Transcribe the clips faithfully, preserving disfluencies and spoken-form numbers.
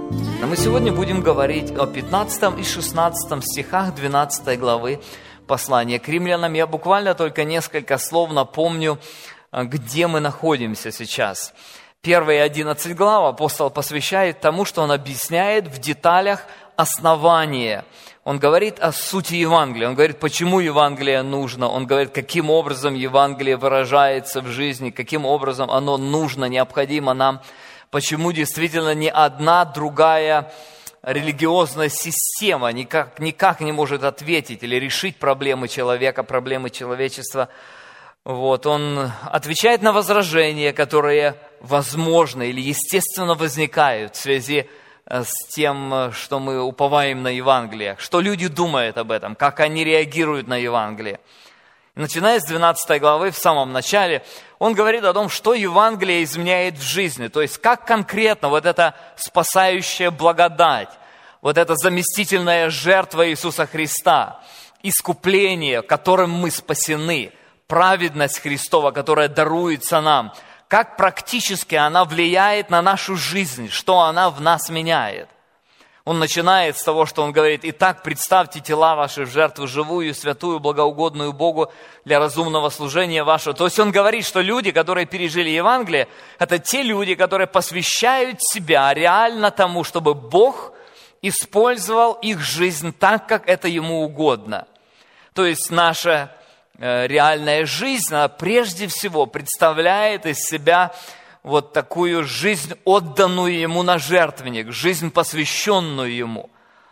Но мы сегодня будем говорить о пятнадцатом и шестнадцатом стихах двенадцатой главы послания к римлянам. Я буквально только несколько слов напомню, где мы находимся сейчас. Первые одиннадцать глав апостол посвящает тому, что он объясняет в деталях основания. Он говорит о сути Евангелия, он говорит, почему Евангелие нужно, он говорит, каким образом Евангелие выражается в жизни, каким образом оно нужно, необходимо нам, почему действительно ни одна другая религиозная система никак, никак не может ответить или решить проблемы человека, проблемы человечества. Вот, он отвечает на возражения, которые возможно или естественно возникают в связи с тем, что мы уповаем на Евангелие, что люди думают об этом, как они реагируют на Евангелие. И начиная с двенадцатой главы, в самом начале, он говорит о том, что Евангелие изменяет в жизни, то есть как конкретно вот эта спасающая благодать, вот эта заместительная жертва Иисуса Христа, искупление, которым мы спасены, праведность Христова, которая даруется нам, как практически она влияет на нашу жизнь, что она в нас меняет. Он начинает с того, что он говорит: «Итак, представьте тела ваши в жертву живую, святую, благоугодную Богу для разумного служения вашего». То есть он говорит, что люди, которые пережили Евангелие, это те люди, которые посвящают себя реально тому, чтобы Бог использовал их жизнь так, как это Ему угодно. То есть наша реальная жизнь, она прежде всего представляет из себя вот такую жизнь, отданную Ему на жертвенник, жизнь, посвященную Ему.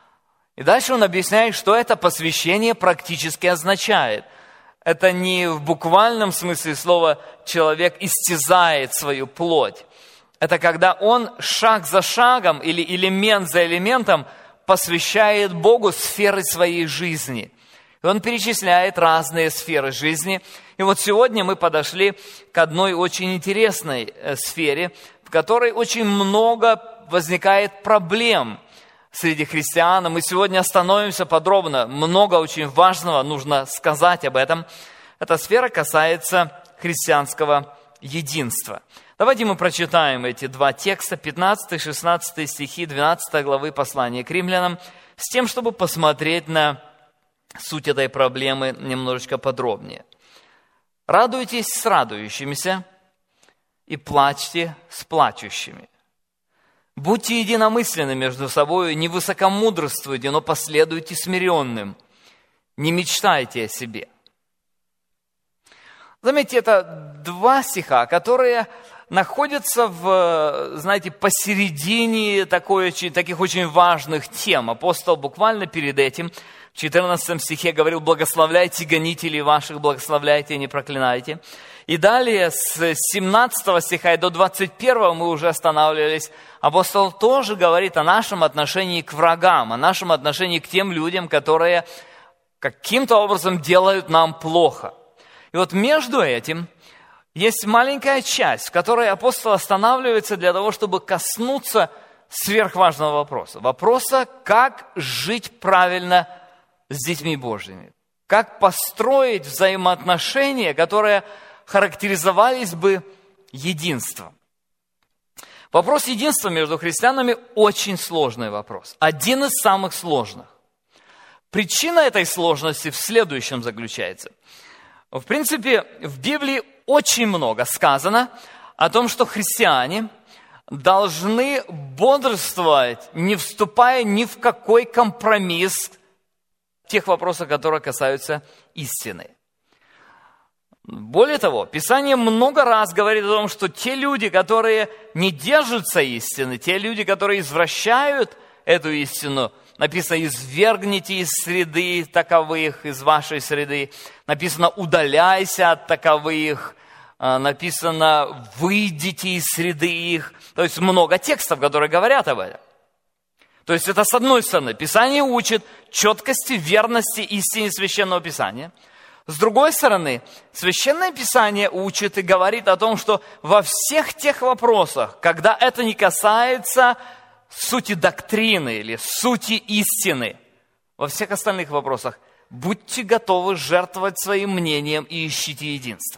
И дальше он объясняет, что это посвящение практически означает. Это не в буквальном смысле слова человек истязает свою плоть. Это когда он шаг за шагом или элемент за элементом посвящает Богу сферы своей жизни. И он перечисляет разные сферы жизни. И вот сегодня мы подошли к одной очень интересной сфере, в которой очень много возникает проблем среди христиан. Мы сегодня остановимся подробно. Много очень важного нужно сказать об этом. Эта сфера касается христианского единства. Давайте мы прочитаем эти два текста, пятнадцатый и шестнадцатый стихи двенадцатой главы послания к римлянам, с тем, чтобы посмотреть на суть этой проблемы немножечко подробнее. «Радуйтесь с радующимися и плачьте с плачущими. Будьте единомысленны между собой, не высокомудрствуйте, но последуйте смиренным. Не мечтайте о себе». Заметьте, это два стиха, которые находятся в, знаете, посередине такой, таких очень важных тем. Апостол буквально перед этим в четырнадцатом стихе говорил: «Благословляйте гонителей ваших, благословляйте, не проклинайте». И далее с семнадцатого стиха и до двадцать первого мы уже останавливались. Апостол тоже говорит о нашем отношении к врагам, о нашем отношении к тем людям, которые каким-то образом делают нам плохо. И вот между этим есть маленькая часть, в которой апостол останавливается для того, чтобы коснуться сверхважного вопроса. Вопроса, как жить правильно с детьми Божьими. Как построить взаимоотношения, которые характеризовались бы единством. Вопрос единства между христианами очень сложный вопрос. Один из самых сложных. Причина этой сложности в следующем заключается. В принципе, в Библии очень много сказано о том, что христиане должны бодрствовать, не вступая ни в какой компромисс в тех вопросах, которые касаются истины. Более того, Писание много раз говорит о том, что те люди, которые не держатся истины, те люди, которые извращают эту истину, написано: «Извергните из среды таковых, из вашей среды». Написано: «Удаляйся от таковых». Написано: «Выйдите из среды их». То есть много текстов, которые говорят об этом. То есть это с одной стороны. Писание учит четкости, верности истине Священного Писания. С другой стороны, Священное Писание учит и говорит о том, что во всех тех вопросах, когда это не касается сути доктрины или сути истины, во всех остальных вопросах будьте готовы жертвовать своим мнением и ищите единство.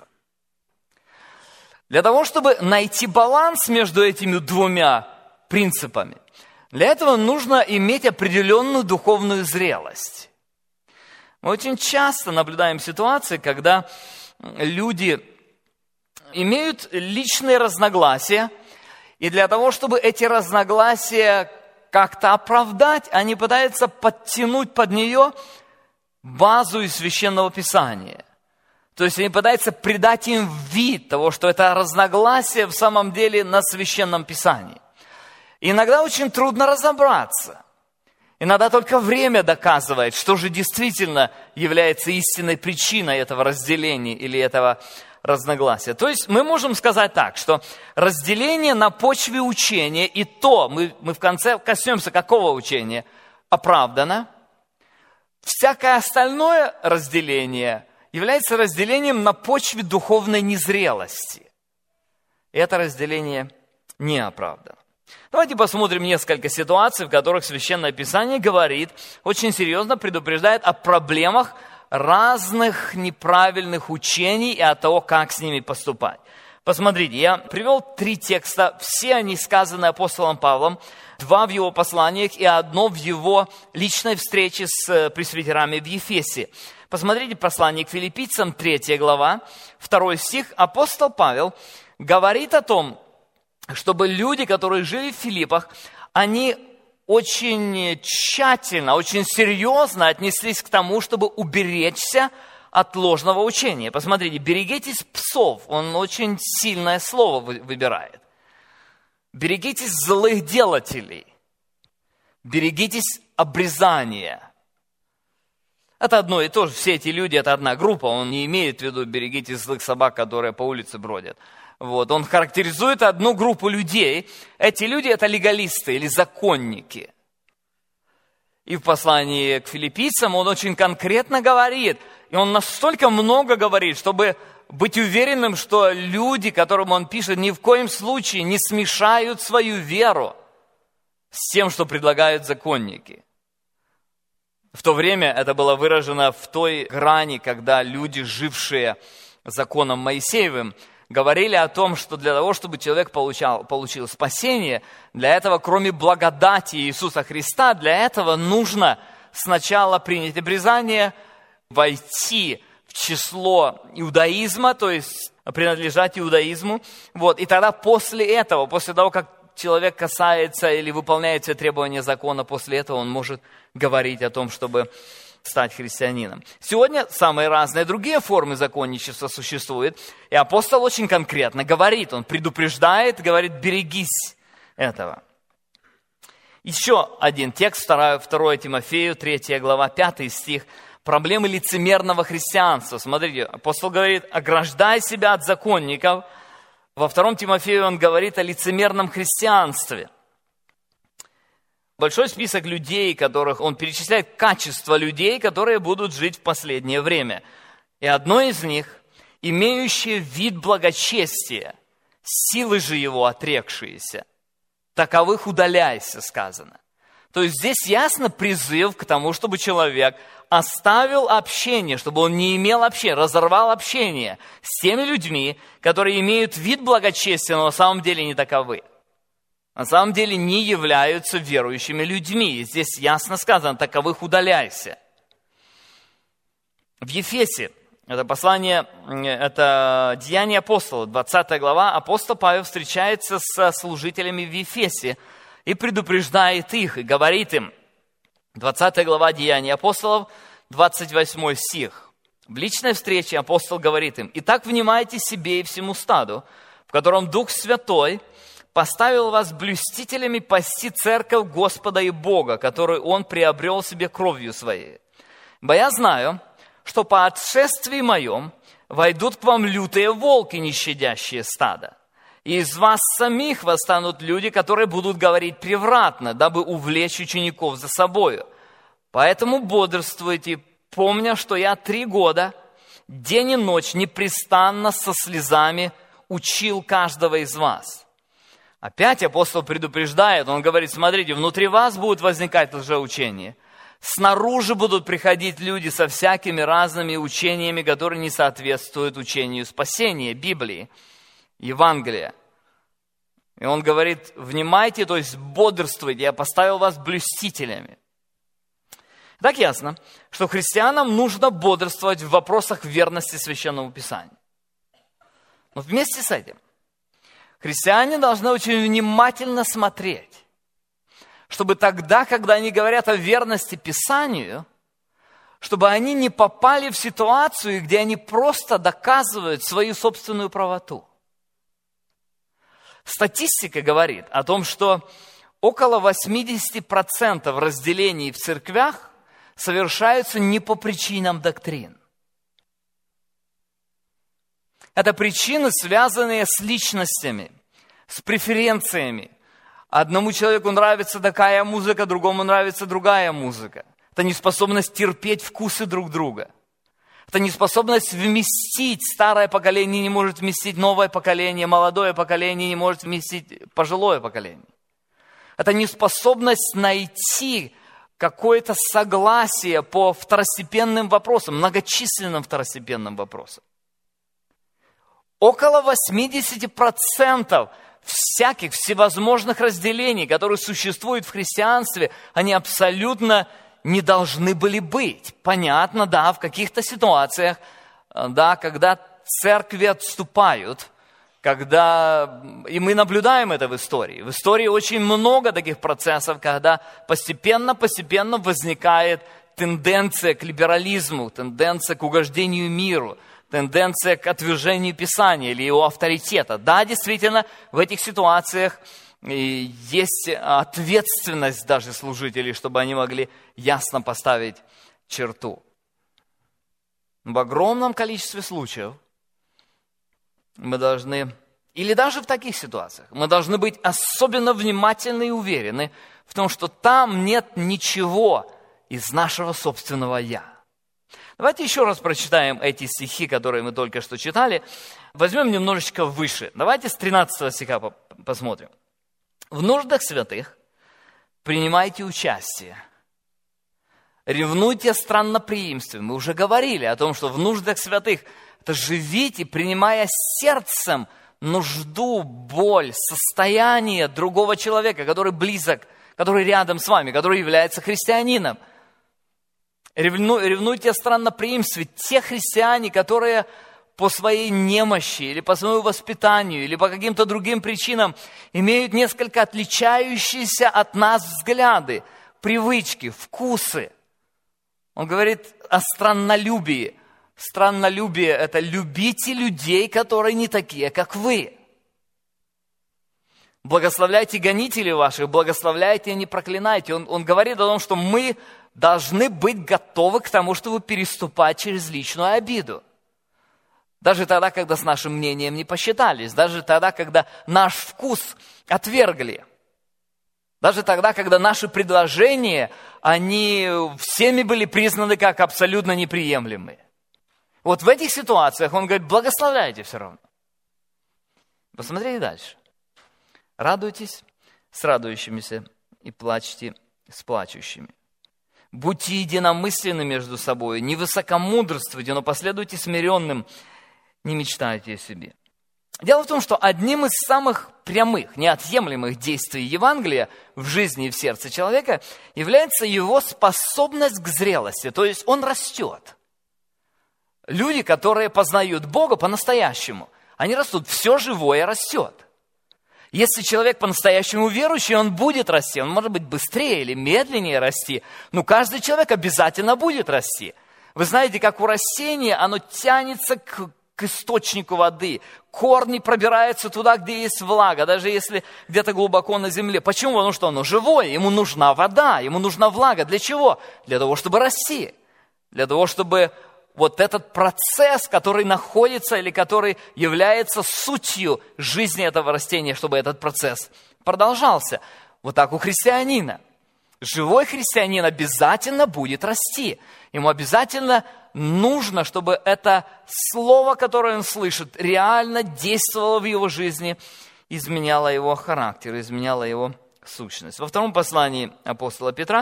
Для того, чтобы найти баланс между этими двумя принципами, Для этого нужно иметь определенную духовную зрелость. Мы очень часто наблюдаем ситуации, когда люди имеют личные разногласия, и для того, чтобы эти разногласия как-то оправдать, они пытаются подтянуть под нее базу из Священного Писания. То есть они пытаются придать им вид того, что это разногласие в самом деле на Священном Писании. И иногда очень трудно разобраться. Иногда только время доказывает, что же действительно является истинной причиной этого разделения или этого разногласия. То есть мы можем сказать так, что разделение на почве учения, и то, мы, мы в конце коснемся какого учения, оправдано. Всякое остальное разделение является разделением на почве духовной незрелости. И это разделение не оправдано. Давайте посмотрим несколько ситуаций, в которых Священное Писание говорит, очень серьезно предупреждает о проблемах разных неправильных учений и о том, как с ними поступать. Посмотрите, я привел три текста, все они сказаны апостолом Павлом, два в его посланиях и одно в его личной встрече с пресвитерами в Ефесе. Посмотрите послание к филиппийцам, третья глава, второй стих. Апостол Павел говорит о том, чтобы люди, которые жили в Филиппах, они очень тщательно, очень серьезно отнеслись к тому, чтобы уберечься от ложного учения. Посмотрите, берегитесь псов, он очень сильное слово выбирает. Берегитесь злых делателей, берегитесь обрезания. Это одно и то же, все эти люди, это одна группа, он не имеет в виду берегитесь злых собак, которые по улице бродят. Вот, он характеризует одну группу людей. Эти люди – это легалисты или законники. И в послании к филиппийцам он очень конкретно говорит, и он настолько много говорит, чтобы быть уверенным, что люди, которым он пишет, ни в коем случае не смешают свою веру с тем, что предлагают законники. В то время это было выражено в той грани, когда люди, жившие законом Моисеевым, говорили о том, что для того, чтобы человек получал, получил спасение, для этого, кроме благодати Иисуса Христа, для этого нужно сначала принять обрезание, войти в число иудаизма, то есть принадлежать иудаизму. Вот, и тогда после этого, после того, как человек касается или выполняет все требования закона, после этого он может говорить о том, чтобы стать христианином. Сегодня самые разные другие формы законничества существуют, и апостол очень конкретно говорит, он предупреждает, говорит, берегись этого. Еще один текст, второе Тимофею, третья глава, пятый стих, проблемы лицемерного христианства. Смотрите, апостол говорит, ограждай себя от законников. Во втором Тимофею он говорит о лицемерном христианстве. Большой список людей, которых он перечисляет, качество людей, которые будут жить в последнее время. И одно из них, имеющее вид благочестия, силы же его отрекшиеся, таковых удаляйся, сказано. То есть здесь ясно призыв к тому, чтобы человек оставил общение, чтобы он не имел общения, разорвал общение с теми людьми, которые имеют вид благочестия, но на самом деле не таковы. На самом деле не являются верующими людьми. И здесь ясно сказано, таковых удаляйся. В Ефесе, это послание, это Деяния апостолов, двадцатая глава, апостол Павел встречается со служителями в Ефесе и предупреждает их, и говорит им, двадцатая глава Деяний апостолов, двадцать восьмой стих. В личной встрече апостол говорит им, «Итак, внимайте себе и всему стаду, в котором Дух Святой поставил вас блюстителями пасти церковь Господа и Бога, которую Он приобрел себе кровью Своей. Ибо я знаю, что по отшествии моем войдут к вам лютые волки, не щадящие стада. И из вас самих восстанут люди, которые будут говорить превратно, дабы увлечь учеников за собою. Поэтому бодрствуйте, помня, что я три года, день и ночь, непрестанно со слезами учил каждого из вас». Опять апостол предупреждает, он говорит, смотрите, внутри вас будут возникать лжеучения, снаружи будут приходить люди со всякими разными учениями, которые не соответствуют учению спасения, Библии, Евангелия. И он говорит: внимайте, то есть бодрствуйте, я поставил вас блюстителями. Так ясно, что христианам нужно бодрствовать в вопросах верности Священному Писанию. Но вместе с этим христиане должны очень внимательно смотреть, чтобы тогда, когда они говорят о верности Писанию, чтобы они не попали в ситуацию, где они просто доказывают свою собственную правоту. Статистика говорит о том, что около восемьдесят процентов разделений в церквях совершаются не по причинам доктрин. Это причины, связанные с личностями, с преференциями. Одному человеку нравится такая музыка, другому нравится другая музыка. Это неспособность терпеть вкусы друг друга. Это неспособность вместить. Старое поколение не может вместить новое поколение, молодое поколение не может вместить пожилое поколение. Это неспособность найти какое-то согласие по второстепенным вопросам, многочисленным второстепенным вопросам. Около восемьдесят процентов всяких всевозможных разделений, которые существуют в христианстве, они абсолютно не должны были быть. Понятно, да, в каких-то ситуациях, да, когда церкви отступают, когда, и мы наблюдаем это в истории. В истории очень много таких процессов, когда постепенно-постепенно возникает тенденция к либерализму, тенденция к угождению миру, тенденция к отвержению Писания или его авторитета. Да, действительно, в этих ситуациях есть ответственность даже служителей, чтобы они могли ясно поставить черту. В огромном количестве случаев мы должны, или даже в таких ситуациях, мы должны быть особенно внимательны и уверены в том, что там нет ничего из нашего собственного «я». Давайте еще раз прочитаем эти стихи, которые мы только что читали. Возьмем немножечко выше. Давайте с тринадцатого стиха посмотрим. «В нуждах святых принимайте участие. Ревнуйте странноприимством». Мы уже говорили о том, что в нуждах святых это живите, принимая сердцем нужду, боль, состояние другого человека, который близок, который рядом с вами, который является христианином. Ревну, ревнуйте о странноприимстве. Те христиане, которые по своей немощи, или по своему воспитанию, или по каким-то другим причинам имеют несколько отличающиеся от нас взгляды, привычки, вкусы. Он говорит о страннолюбии. Страннолюбие – это любите людей, которые не такие, как вы. Благословляйте гонителей ваших, благословляйте, а не проклинайте. Он, он говорит о том, что мы должны быть готовы к тому, чтобы переступать через личную обиду. Даже тогда, когда с нашим мнением не посчитались. Даже тогда, когда наш вкус отвергли. Даже тогда, когда наши предложения, они всеми были признаны как абсолютно неприемлемые. Вот в этих ситуациях он говорит, благословляйте все равно. Посмотрите дальше. Радуйтесь с радующимися и плачьте с плачущими. Будьте единомысленны между собой, не высокомудрствуйте, но последуйте смиренным, не мечтайте о себе. Дело в том, что одним из самых прямых, неотъемлемых действий Евангелия в жизни и в сердце человека является его способность к зрелости, то есть он растет. Люди, которые познают Бога по-настоящему, они растут, все живое растет. Если человек по-настоящему верующий, он будет расти. Он может быть быстрее или медленнее расти, но каждый человек обязательно будет расти. Вы знаете, как у растения, оно тянется к, к источнику воды. Корни пробираются туда, где есть влага, даже если где-то глубоко на земле. Почему? Потому что оно живое, ему нужна вода, ему нужна влага. Для чего? Для того, чтобы расти. Для того, чтобы вот этот процесс, который находится или который является сутью жизни этого растения, чтобы этот процесс продолжался. Вот так у христианина. Живой христианин обязательно будет расти. Ему обязательно нужно, чтобы это слово, которое он слышит, реально действовало в его жизни, изменяло его характер, изменяло его сущность. Во втором послании апостола Петра,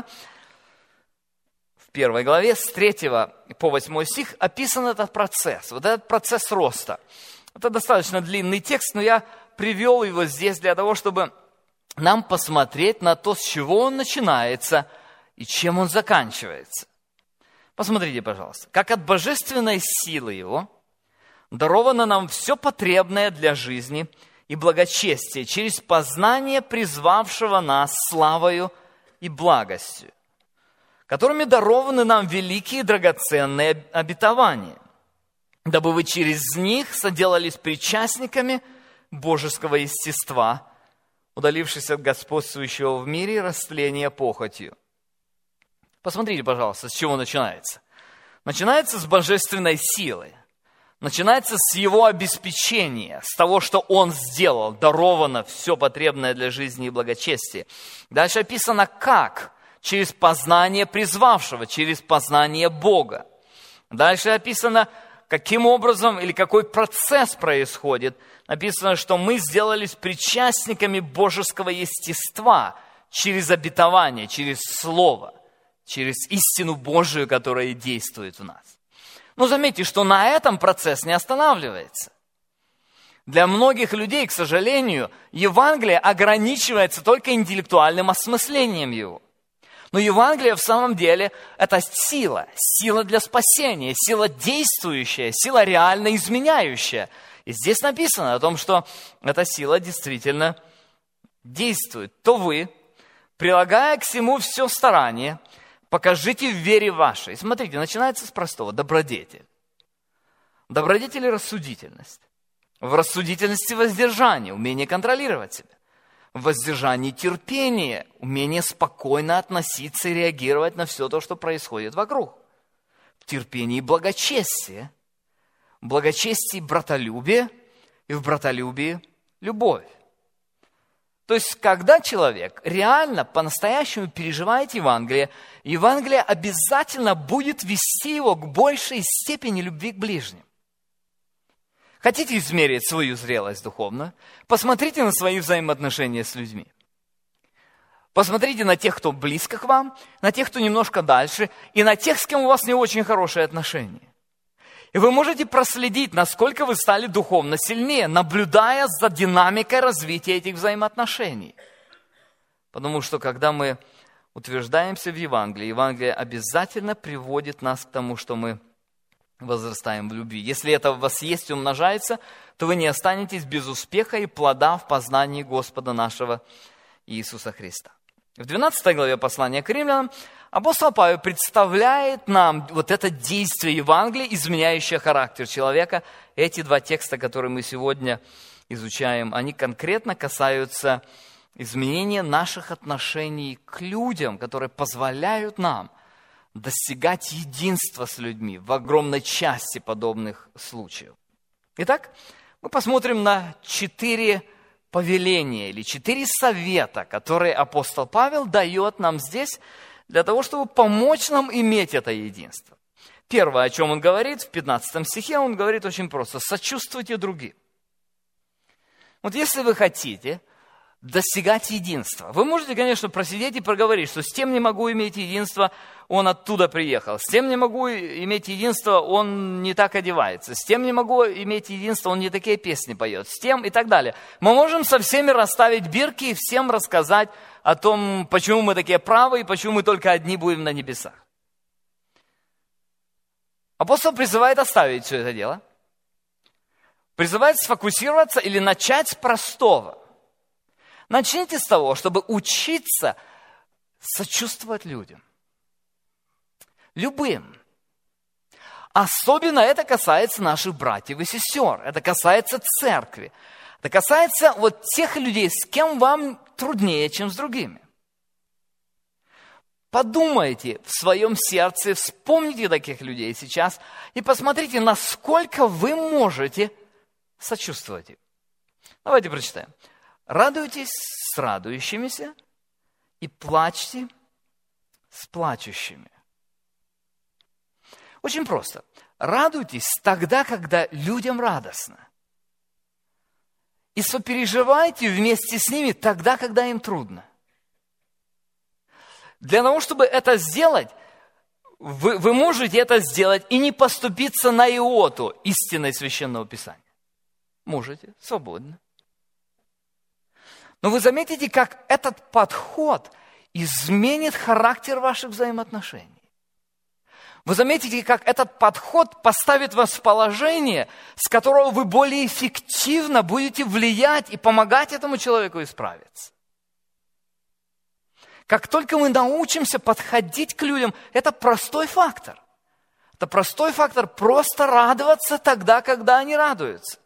в первой главе, с третьего по восьмой стих, описан этот процесс, вот этот процесс роста. Это достаточно длинный текст, но я привел его здесь для того, чтобы нам посмотреть на то, с чего он начинается и чем он заканчивается. Посмотрите, пожалуйста, как от божественной силы его даровано нам все потребное для жизни и благочестия через познание призвавшего нас славою и благостью, которыми дарованы нам великие драгоценные обетования, дабы вы через них соделались причастниками божеского естества, удалившись от господствующего в мире растления похотью. Посмотрите, пожалуйста, с чего начинается. Начинается с божественной силы. Начинается с его обеспечения, с того, что он сделал. Даровано все потребное для жизни и благочестия. Дальше описано как. Через познание призвавшего, через познание Бога. Дальше описано, каким образом или какой процесс происходит. Написано, что мы сделались причастниками божеского естества через обетование, через Слово. Через истину Божию, которая действует в нас. Но заметьте, что на этом процесс не останавливается. Для многих людей, к сожалению, Евангелие ограничивается только интеллектуальным осмыслением его. Но Евангелие в самом деле это сила, сила для спасения, сила действующая, сила реально изменяющая. И здесь написано о том, что эта сила действительно действует. То вы, прилагая к всему все старание, покажите в вере вашей. Смотрите, начинается с простого. Добродетель. Добродетель и рассудительность. В рассудительности воздержание, умение контролировать себя. В воздержании терпение, умение спокойно относиться и реагировать на все то, что происходит вокруг. В терпении благочестие. В благочестии братолюбие и в братолюбии любовь. То есть, когда человек реально, по-настоящему переживает Евангелие, Евангелие обязательно будет вести его к большей степени любви к ближним. Хотите измерить свою зрелость духовно? Посмотрите на свои взаимоотношения с людьми. Посмотрите на тех, кто близко к вам, на тех, кто немножко дальше, и на тех, с кем у вас не очень хорошие отношения. И вы можете проследить, насколько вы стали духовно сильнее, наблюдая за динамикой развития этих взаимоотношений. Потому что, когда мы утверждаемся в Евангелии, Евангелие обязательно приводит нас к тому, что мы возрастаем в любви. Если это у вас есть и умножается, то вы не останетесь без успеха и плода в познании Господа нашего Иисуса Христа. В двенадцатой главе послания к римлянам апостол Павел представляет нам вот это действие Евангелия, изменяющее характер человека. Эти два текста, которые мы сегодня изучаем, они конкретно касаются изменения наших отношений к людям, которые позволяют нам достигать единства с людьми в огромной части подобных случаев. Итак, мы посмотрим на четыре повеления или четыре совета, которые апостол Павел дает нам здесь для того, чтобы помочь нам иметь это единство. Первое, о чем он говорит, в пятнадцатом стихе, он говорит очень просто: сочувствуйте другим. Вот если вы хотите достигать единства, вы можете, конечно, просидеть и проговорить, что с тем не могу иметь единство, он оттуда приехал, с тем не могу иметь единство, он не так одевается, с тем не могу иметь единство, он не такие песни поет, с тем и так далее. Мы можем со всеми расставить бирки и всем рассказать о том, почему мы такие правы и почему мы только одни будем на небесах. Апостол призывает оставить все это дело, призывает сфокусироваться или начать с простого. Начните с того, чтобы учиться сочувствовать людям. Любым. Особенно это касается наших братьев и сестер. Это касается церкви. Это касается вот тех людей, с кем вам труднее, чем с другими. Подумайте в своем сердце, вспомните таких людей сейчас и посмотрите, насколько вы можете сочувствовать им. Давайте прочитаем. Радуйтесь с радующимися и плачьте с плачущими. Очень просто. Радуйтесь тогда, когда людям радостно. И сопереживайте вместе с ними тогда, когда им трудно. Для того, чтобы это сделать, вы, вы можете это сделать и не поступиться на иоту истиной Священного Писания. Можете, свободно. Но вы заметите, как этот подход изменит характер ваших взаимоотношений. Вы заметите, как этот подход поставит вас в положение, с которого вы более эффективно будете влиять и помогать этому человеку исправиться. Как только мы научимся подходить к людям, это простой фактор. Это простой фактор просто радоваться тогда, когда они радуются.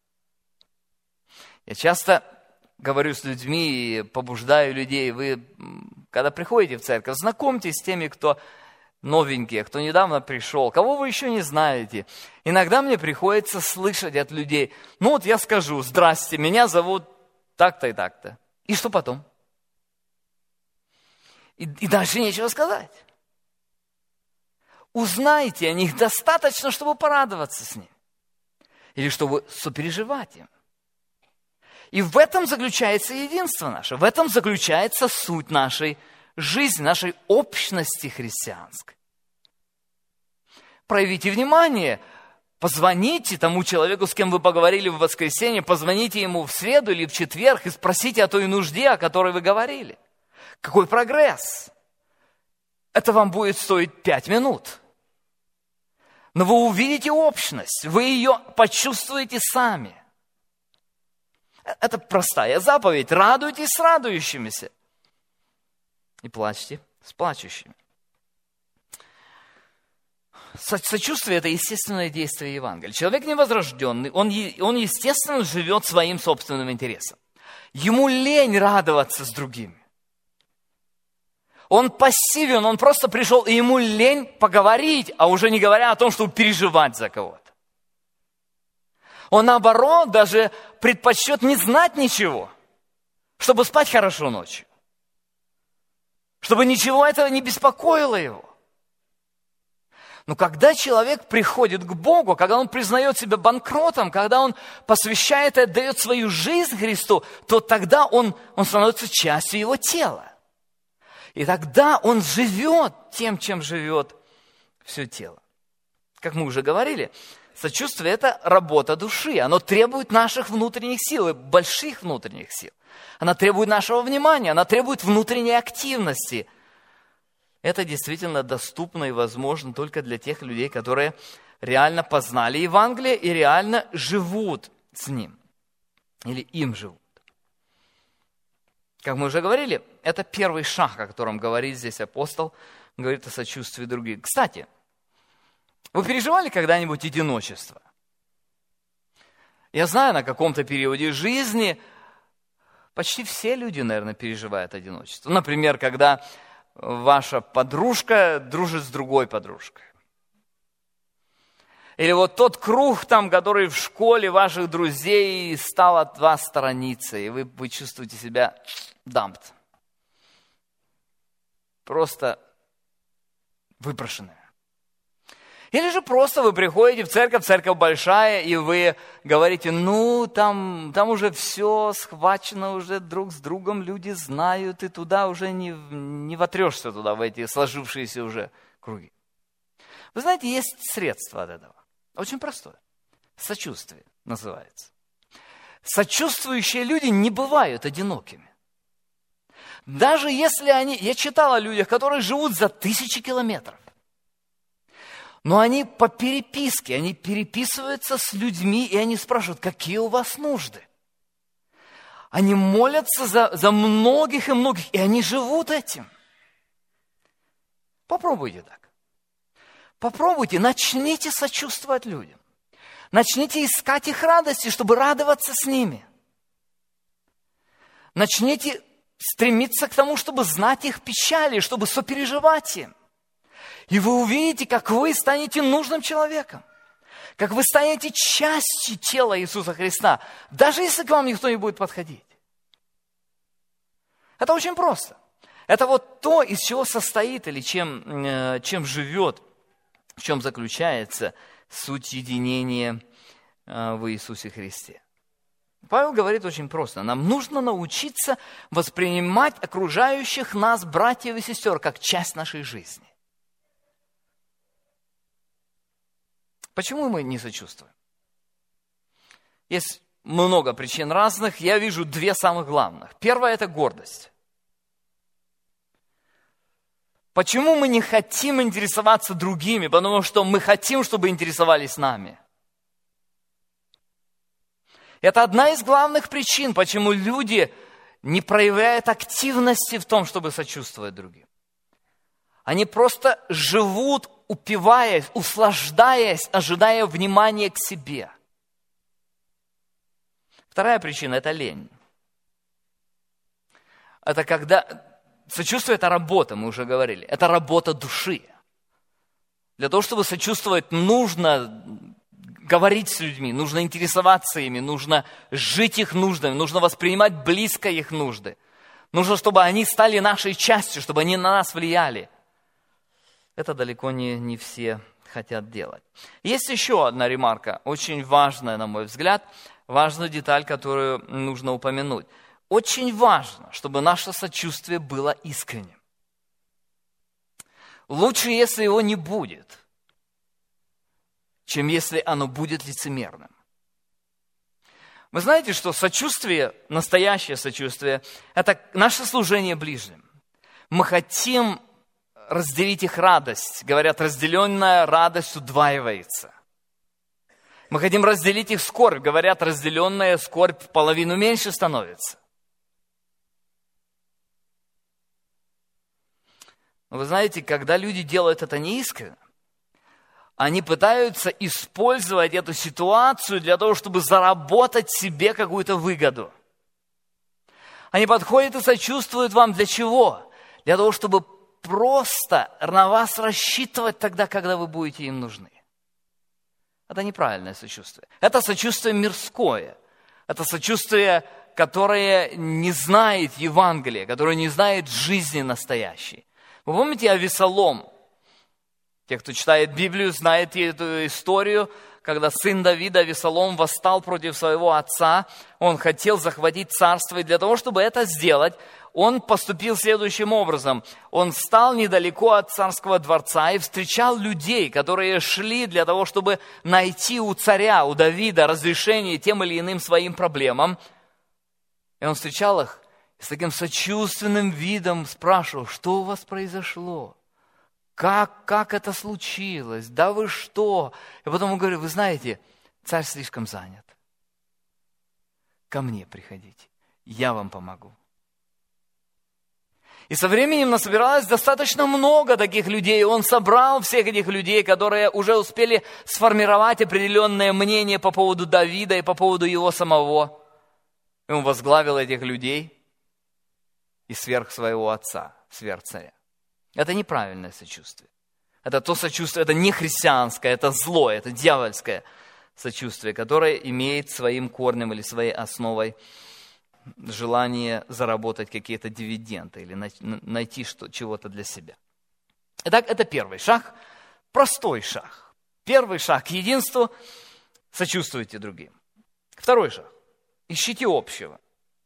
Я часто говорю с людьми и побуждаю людей, вы, когда приходите в церковь, знакомьтесь с теми, кто новенькие, кто недавно пришел, кого вы еще не знаете. Иногда мне приходится слышать от людей, ну вот я скажу, здрасте, меня зовут так-то и так-то. И что потом? И, и дальше нечего сказать. Узнайте о них достаточно, чтобы порадоваться с ними. Или чтобы сопереживать им. И в этом заключается единство наше. В этом заключается суть нашей жизни, нашей общности христианской. Проявите внимание. Позвоните тому человеку, с кем вы поговорили в воскресенье. Позвоните ему в среду или в четверг и спросите о той нужде, о которой вы говорили. Какой прогресс? Это вам будет стоить пять минут. Но вы увидите общность, вы ее почувствуете сами. Это простая заповедь. Радуйтесь с радующимися. И плачьте с плачущими. Сочувствие – это естественное действие Евангелия. Человек невозрожденный, он, он естественно живет своим собственным интересом. Ему лень радоваться с другими. Он пассивен, он просто пришел, и ему лень поговорить, а уже не говоря о том, чтобы переживать за кого-то. Он, наоборот, даже предпочтет не знать ничего, чтобы спать хорошо ночью. Чтобы ничего этого не беспокоило его. Но когда человек приходит к Богу, когда он признает себя банкротом, когда он посвящает и отдает свою жизнь Христу, то тогда он, он становится частью его тела. И тогда он живет тем, чем живет все тело. Как мы уже говорили, сочувствие – это работа души. Оно требует наших внутренних сил, больших внутренних сил. Оно требует нашего внимания, оно требует внутренней активности. Это действительно доступно и возможно только для тех людей, которые реально познали Евангелие и реально живут с ним. Или им живут. Как мы уже говорили, это первый шаг, о котором говорит здесь апостол, говорит о сочувствии другим. Кстати, вы переживали когда-нибудь одиночество? Я знаю, на каком-то периоде жизни почти все люди, наверное, переживают одиночество. Например, когда ваша подружка дружит с другой подружкой. Или вот тот круг, там, который в школе ваших друзей стал от вас сторониться, и вы, вы чувствуете себя дампт. Просто выброшенные. Или же просто вы приходите в церковь, церковь большая, и вы говорите, ну, там, там уже все схвачено, уже друг с другом люди знают, и туда уже не, не вотрешься туда, в эти сложившиеся уже круги. Вы знаете, есть средства от этого. Очень простое. Сочувствие называется. Сочувствующие люди не бывают одинокими. Даже если они... Я читал о людях, которые живут за тысячи километров. Но они по переписке, они переписываются с людьми, и они спрашивают, какие у вас нужды. Они молятся за, за многих и многих, и они живут этим. Попробуйте так. Попробуйте, начните сочувствовать людям. Начните искать их радости, чтобы радоваться с ними. Начните стремиться к тому, чтобы знать их печали, чтобы сопереживать им. И вы увидите, как вы станете нужным человеком. Как вы станете частью тела Иисуса Христа, даже если к вам никто не будет подходить. Это очень просто. Это вот то, из чего состоит или чем, чем живет, в чем заключается суть единения в Иисусе Христе. Павел говорит очень просто. Нам нужно научиться воспринимать окружающих нас братьев и сестер как часть нашей жизни. Почему мы не сочувствуем? Есть много причин разных, я вижу две самых главных. Первая – это гордость. Почему мы не хотим интересоваться другими? Потому что мы хотим, чтобы интересовались нами. Это одна из главных причин, почему люди не проявляют активности в том, чтобы сочувствовать другим. Они просто живут, упиваясь, услаждаясь, ожидая внимания к себе. Вторая причина – это лень. Это когда... Сочувствие – это работа, мы уже говорили. Это работа души. Для того, чтобы сочувствовать, нужно говорить с людьми, нужно интересоваться ими, нужно жить их нуждами, нужно воспринимать близко их нужды. Нужно, чтобы они стали нашей частью, чтобы они на нас влияли. Это далеко не, не все хотят делать. Есть еще одна ремарка, очень важная, на мой взгляд, важная деталь, которую нужно упомянуть. Очень важно, чтобы наше сочувствие было искренним. Лучше, если его не будет, чем если оно будет лицемерным. Вы знаете, что сочувствие, настоящее сочувствие, это наше служение ближним. Мы хотим разделить их радость. Говорят, разделенная радость удваивается. Мы хотим разделить их скорбь. Говорят, разделенная скорбь в половину меньше становится. Но вы знаете, когда люди делают это неискренне, они пытаются использовать эту ситуацию для того, чтобы заработать себе какую-то выгоду. Они подходят и сочувствуют вам для чего? Для того, чтобы просто на вас рассчитывать тогда, когда вы будете им нужны. Это неправильное сочувствие. Это сочувствие мирское. Это сочувствие, которое не знает Евангелия, которое не знает жизни настоящей. Вы помните Авесолом? Те, кто читает Библию, знают эту историю, когда сын Давида Авесолом восстал против своего отца. Он хотел захватить царство, и для того, чтобы это сделать, он поступил следующим образом. Он встал недалеко от царского дворца и встречал людей, которые шли для того, чтобы найти у царя, у Давида разрешение тем или иным своим проблемам. И он встречал их и с таким сочувственным видом спрашивал, что у вас произошло? Как, как это случилось? Да вы что? И потом он говорит, вы знаете, царь слишком занят. Ко мне приходите, я вам помогу. И со временем насобиралось достаточно много таких людей. Он собрал всех этих людей, которые уже успели сформировать определенное мнение по поводу Давида и по поводу его самого. И он возглавил этих людей и сверх своего отца, сверх царя. Это неправильное сочувствие. Это то сочувствие, это не христианское, это злое, это дьявольское сочувствие, которое имеет своим корнем или своей основой желание заработать какие-то дивиденды или найти что, чего-то для себя. Итак, это первый шаг, простой шаг. Первый шаг к единству – сочувствуйте другим. Второй шаг – ищите общего.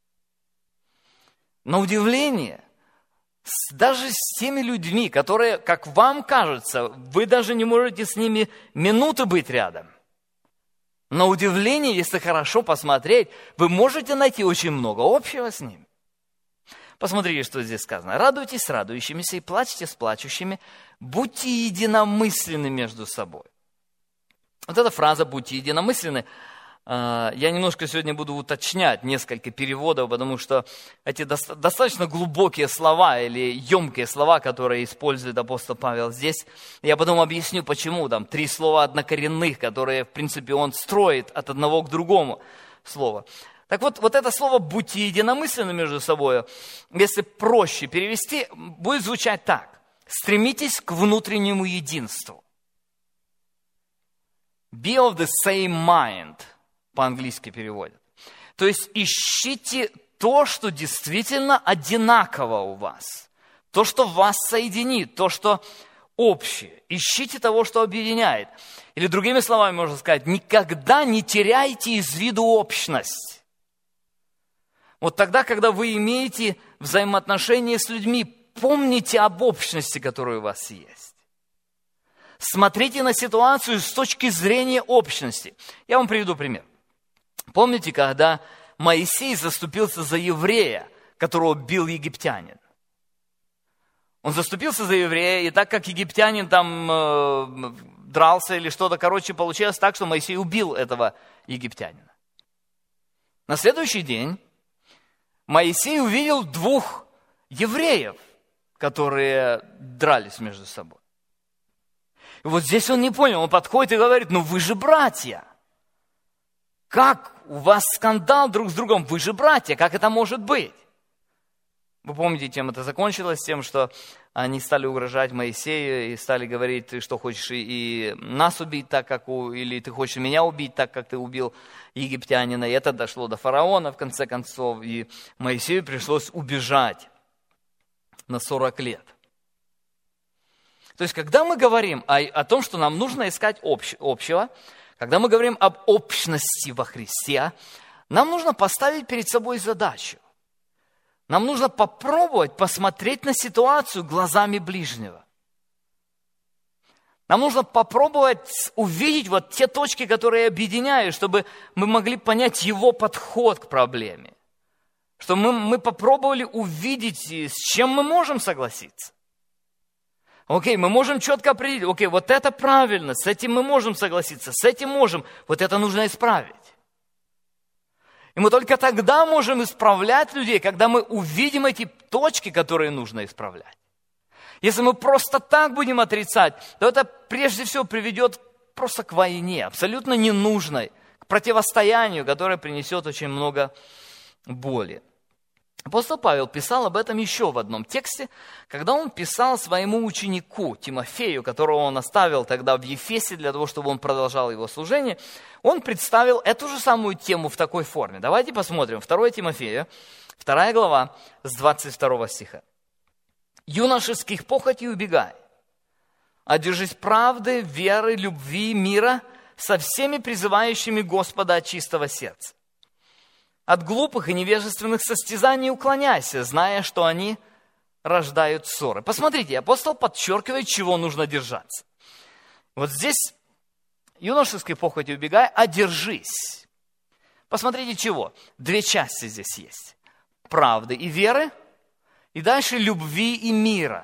На удивление, даже с теми людьми, которые, как вам кажется, вы даже не можете с ними минуты быть рядом. На удивление, если хорошо посмотреть, вы можете найти очень много общего с ними. Посмотрите, что здесь сказано. Радуйтесь с радующимися и плачьте с плачущими, будьте единомысленны между собой. Вот эта фраза «будьте единомысленны», я немножко сегодня буду уточнять несколько переводов, потому что эти достаточно глубокие слова или емкие слова, которые использует апостол Павел здесь, я потом объясню, почему. Там три слова однокоренных, которые, в принципе, он строит от одного к другому слова. Так вот, вот это слово «будьте единомысленны между собой», если проще перевести, будет звучать так. Стремитесь к внутреннему единству. Be of the same mind. По-английски переводят. То есть ищите то, что действительно одинаково у вас. То, что вас соединит, то, что общее. Ищите того, что объединяет. Или другими словами можно сказать, никогда не теряйте из виду общность. Вот тогда, когда вы имеете взаимоотношения с людьми, помните об общности, которая у вас есть. Смотрите на ситуацию с точки зрения общности. Я вам приведу пример. Помните, когда Моисей заступился за еврея, которого бил египтянин? Он заступился за еврея, и так как египтянин там э, дрался или что-то, короче, получилось так, что Моисей убил этого египтянина. На следующий день Моисей увидел двух евреев, которые дрались между собой. И вот здесь он не понял, он подходит и говорит: ну вы же братья. Как у вас скандал друг с другом? Вы же братья, как это может быть? Вы помните, чем это закончилось? Тем, что они стали угрожать Моисею и стали говорить: ты что, хочешь и нас убить так, как у... или ты хочешь меня убить так, как ты убил египтянина? И это дошло до фараона, в конце концов, и Моисею пришлось убежать на сорок лет. То есть, когда мы говорим о, о том, что нам нужно искать общ, общего, когда мы говорим об общности во Христе, нам нужно поставить перед собой задачу. Нам нужно попробовать посмотреть на ситуацию глазами ближнего. Нам нужно попробовать увидеть вот те точки, которые объединяют, чтобы мы могли понять его подход к проблеме. Чтобы мы, мы попробовали увидеть, с чем мы можем согласиться. Окей, мы можем четко определить: окей, вот это правильно, с этим мы можем согласиться, с этим можем, вот это нужно исправить. И мы только тогда можем исправлять людей, когда мы увидим эти точки, которые нужно исправлять. Если мы просто так будем отрицать, то это прежде всего приведет просто к войне, абсолютно ненужной, к противостоянию, которое принесет очень много боли. Апостол Павел писал об этом еще в одном тексте, когда он писал своему ученику Тимофею, которого он оставил тогда в Ефесе для того, чтобы он продолжал его служение. Он представил эту же самую тему в такой форме. Давайте посмотрим. второе Тимофея, вторая глава, с двадцать второго стиха. «Юношеских похотей убегай, а держись правды, веры, любви, мира со всеми призывающими Господа от чистого сердца. От глупых и невежественных состязаний уклоняйся, зная, что они рождают ссоры». Посмотрите, апостол подчеркивает, чего нужно держаться. Вот здесь юношеской похоти убегай, а держись. Посмотрите, чего. Две части здесь есть. Правды и веры, и дальше любви и мира.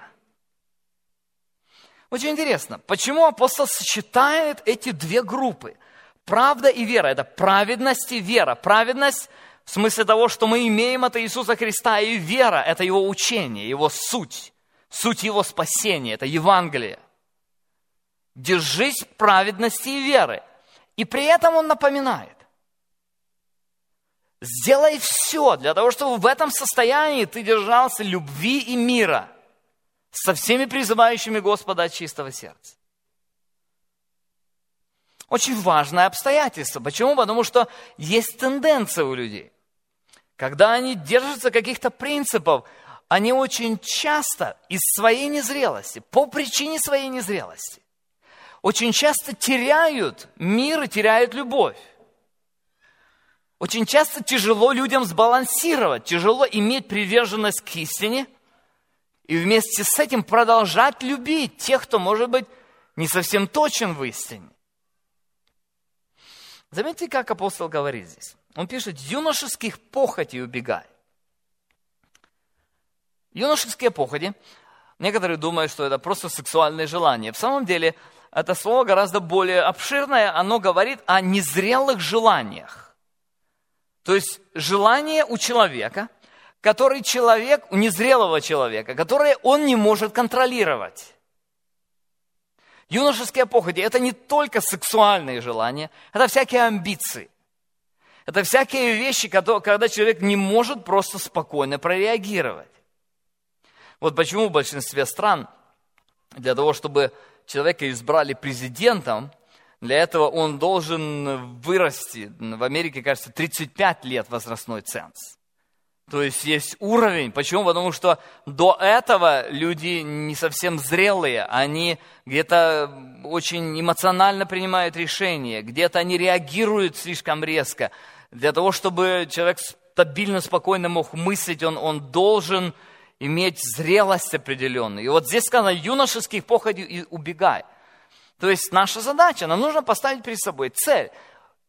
Очень интересно, почему апостол сочетает эти две группы? Правда и вера – это праведность и вера. Праведность в смысле того, что мы имеем от Иисуса Христа, и вера – это Его учение, Его суть, суть Его спасения, это Евангелие. Держись праведности и веры. И при этом Он напоминает: сделай все для того, чтобы в этом состоянии ты держался любви и мира со всеми призывающими Господа от чистого сердца. Очень важное обстоятельство. Почему? Потому что есть тенденция у людей. Когда они держатся каких-то принципов, они очень часто из своей незрелости, по причине своей незрелости, очень часто теряют мир и теряют любовь. Очень часто тяжело людям сбалансировать, тяжело иметь приверженность к истине и вместе с этим продолжать любить тех, кто, может быть, не совсем точен в истине. Заметьте, как апостол говорит здесь. Он пишет: юношеских похотей убегай. Юношеские похоти, некоторые думают, что это просто сексуальные желания. В самом деле, это слово гораздо более обширное, оно говорит о незрелых желаниях. То есть, желание у человека, который человек, у незрелого человека, которое он не может контролировать. Юношеские похоти – это не только сексуальные желания, это всякие амбиции. Это всякие вещи, когда человек не может просто спокойно прореагировать. Вот почему в большинстве стран для того, чтобы человека избрали президентом, для этого он должен вырасти. В Америке, кажется, тридцать пять лет возрастной ценз. То есть есть уровень. Почему? Потому что до этого люди не совсем зрелые. Они где-то очень эмоционально принимают решения, где-то они реагируют слишком резко. Для того, чтобы человек стабильно, спокойно мог мыслить, он, он должен иметь зрелость определенную. И вот здесь сказано: юношеских похотей убегай. То есть наша задача, нам нужно поставить перед собой цель.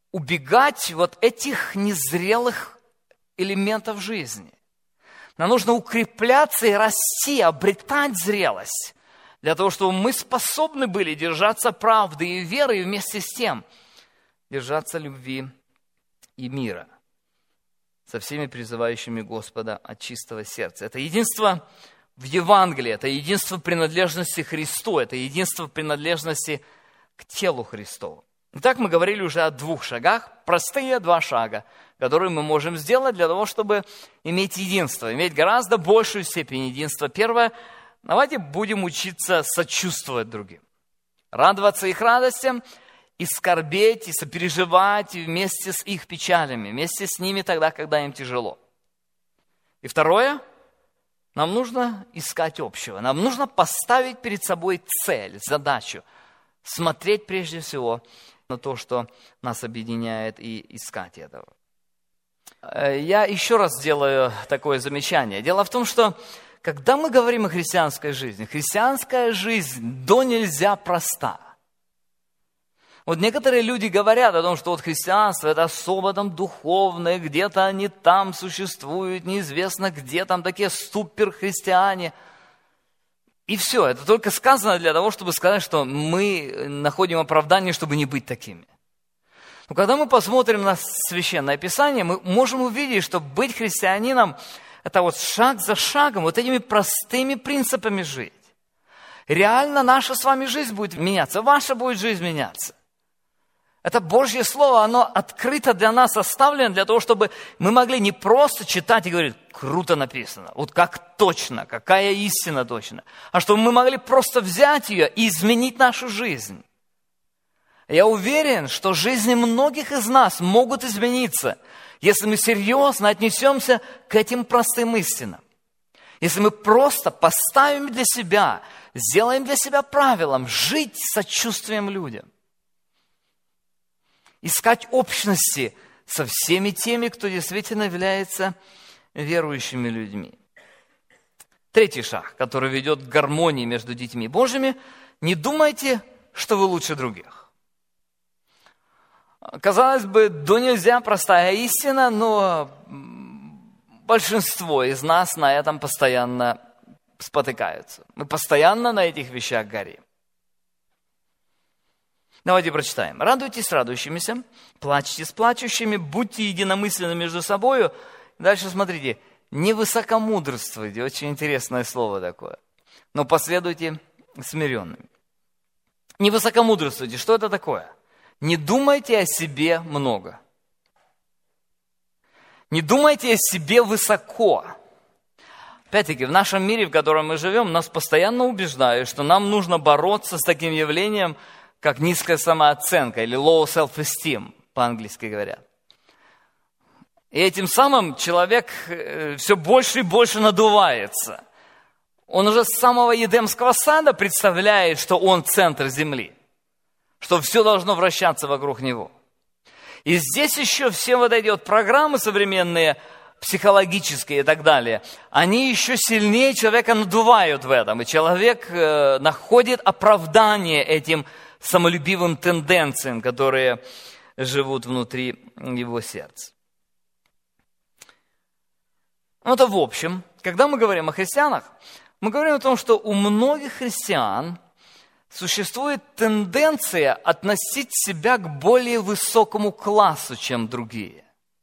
убегать вот этих незрелых элементов жизни. Нам нужно укрепляться и расти, обретать зрелость, для того, чтобы мы способны были держаться правды и веры, и вместе с тем держаться любви и мира со всеми призывающими Господа от чистого сердца. Это единство в Евангелии, это единство принадлежности Христу, это единство принадлежности к телу Христову. Итак, мы говорили уже о двух шагах, простые два шага, которые мы можем сделать для того, чтобы иметь единство, иметь гораздо большую степень единства. Первое, давайте будем учиться сочувствовать другим, радоваться их радостям, и скорбеть, и сопереживать вместе с их печалями, вместе с ними тогда, когда им тяжело. И второе, нам нужно искать общего, нам нужно поставить перед собой цель, задачу, смотреть прежде всего на то, что нас объединяет, и искать этого. Я еще раз сделаю такое замечание. Дело в том, что когда мы говорим о христианской жизни, христианская жизнь до нельзя проста. Вот некоторые люди говорят о том, что вот христианство это особо там духовное, где-то они там существуют, неизвестно где там такие суперхристиане. И все, это только сказано для того, чтобы сказать, что мы находим оправдание, чтобы не быть такими. Но когда мы посмотрим на Священное Писание, мы можем увидеть, что быть христианином это вот шаг за шагом, вот этими простыми принципами жить. Реально наша с вами жизнь будет меняться, ваша будет жизнь меняться. Это Божье Слово, оно открыто для нас, оставлено для того, чтобы мы могли не просто читать и говорить, круто написано, вот как точно, какая истина точно, а чтобы мы могли просто взять ее и изменить нашу жизнь. Я уверен, что жизни многих из нас могут измениться, если мы серьезно отнесемся к этим простым истинам. Если мы просто поставим для себя, сделаем для себя правилом жить с сочувствием людям. Искать общности со всеми теми, кто действительно является верующими людьми. Третий шаг, который ведет к гармонии между детьми Божьими. Не думайте, что вы лучше других. Казалось бы, до нельзя простая истина, но большинство из нас на этом постоянно спотыкаются. Мы постоянно на этих вещах горим. Давайте прочитаем. «Радуйтесь с радующимися, плачьте с плачущими, будьте единомысленны между собою». Дальше смотрите. «Не высокомудрствуйте». Очень интересное слово такое. «Но последуйте смиренными». Не высокомудрствуйте. Что это такое? Не думайте о себе много. Не думайте о себе высоко. Опять-таки, в нашем мире, в котором мы живем, нас постоянно убеждают, что нам нужно бороться с таким явлением, как низкая самооценка или low self-esteem, по-английски говорят. И этим самым человек все больше и больше надувается. Он уже с самого Едемского сада представляет, что он центр земли, что все должно вращаться вокруг него. И здесь еще все вот эти вот программы современные, психологические и так далее, они еще сильнее человека надувают в этом. И человек находит оправдание этим самолюбивым тенденциям, которые живут внутри его сердца. Ну, это в общем. Когда мы говорим о христианах, мы говорим о том, что у многих христиан существует тенденция относить себя к более высокому классу, чем другие.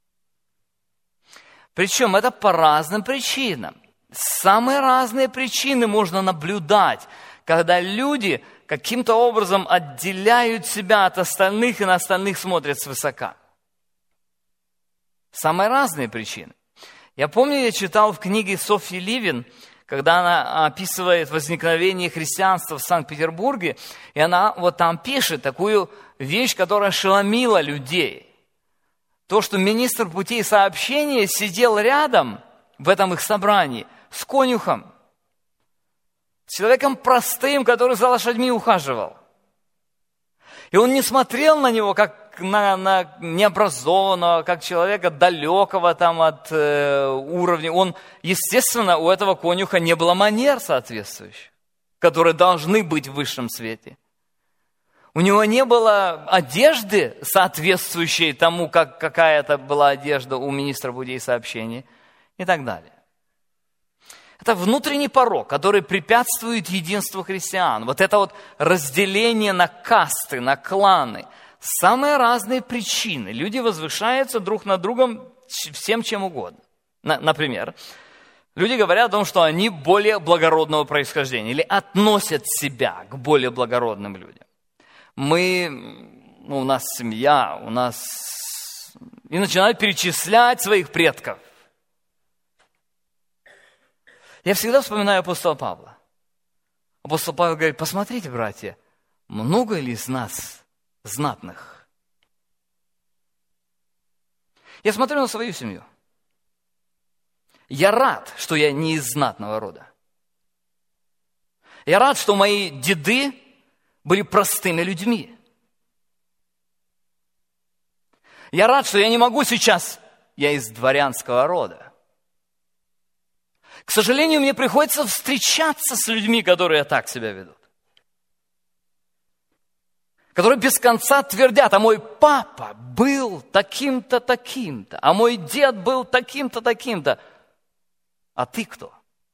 Причем это по разным причинам. Самые разные причины можно наблюдать, когда люди каким-то образом отделяют себя от остальных и на остальных смотрят свысока. Самые разные причины. Я помню, я читал в книге Софьи Ливин, когда она описывает возникновение христианства в Санкт-Петербурге, и она вот там пишет такую вещь, которая ошеломила людей. То, что министр путей сообщения сидел рядом в этом их собрании с конюхом, с человеком простым, который за лошадьми ухаживал. И он не смотрел на него, как на, на необразованного, как человека далекого там от э, уровня. Он, естественно, у этого конюха не было манер соответствующих, которые должны быть в высшем свете. У него не было одежды, соответствующей тому, как какая-то была одежда у министра путей сообщения и так далее. Это внутренний порок, который препятствует единству христиан. Вот это вот разделение на касты, на кланы. Самые разные причины. Люди возвышаются друг над другом всем чем угодно. Например, люди говорят о том, что они более благородного происхождения или относят себя к более благородным людям. Мы, ну, у нас семья, у нас... И начинают перечислять своих предков. Я всегда вспоминаю апостола Павла. Апостол Павел говорит: посмотрите, братья, много ли из нас знатных? Я смотрю на свою семью. Я рад, что я не из знатного рода. Я рад, что мои деды были простыми людьми. Я рад, что я не могу сейчас, я из дворянского рода. К сожалению, мне приходится встречаться с людьми, которые так себя ведут. Которые без конца твердят: а мой папа был таким-то, таким-то, а мой дед был таким-то, таким-то. А ты кто?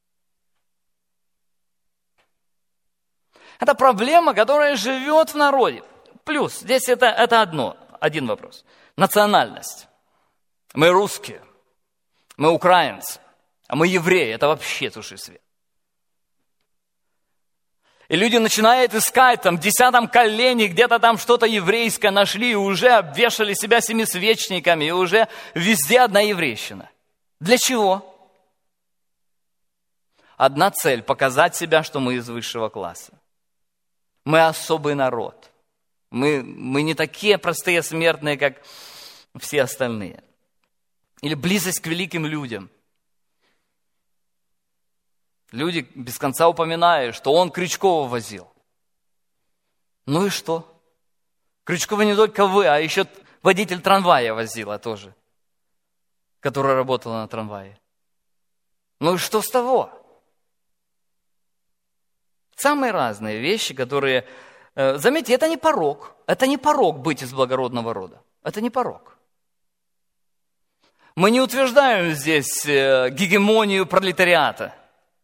Это проблема, которая живет в народе. Плюс, здесь это, это одно, один вопрос. Национальность. Мы русские, мы украинцы. А мы евреи, это вообще туши свет. И люди начинают искать там в десятом колене, где-то там что-то еврейское нашли, и уже обвешали себя семисвечниками, и уже везде одна еврейщина. Для чего? Одна цель – показать себя, что мы из высшего класса. Мы особый народ. Мы, мы не такие простые смертные, как все остальные. Или близость к великим людям. Люди без конца упоминают, что он Крючкова возил. Ну и что? Крючкова не только вы, а еще водитель трамвая возила тоже, которая работала на трамвае. Ну и что с того? Самые разные вещи, которые... Заметьте, это не порок. Это не порок быть из благородного рода. Это не порок. Мы не утверждаем здесь гегемонию пролетариата.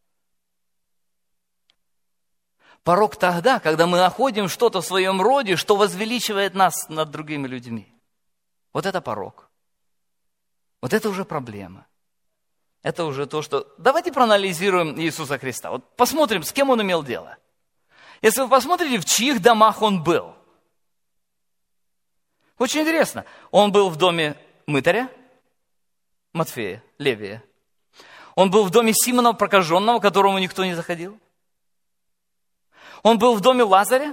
Порок тогда, когда мы находим что-то в своем роде, что возвеличивает нас над другими людьми. Вот это порок. Вот это уже проблема. Это уже то, что... Давайте проанализируем Иисуса Христа. Вот посмотрим, с кем он имел дело. Если вы посмотрите, в чьих домах он был. Очень интересно. Он был в доме мытаря, Матфея, Левия. Он был в доме Симона прокаженного, к которому никто не заходил. Он был в доме Лазаря.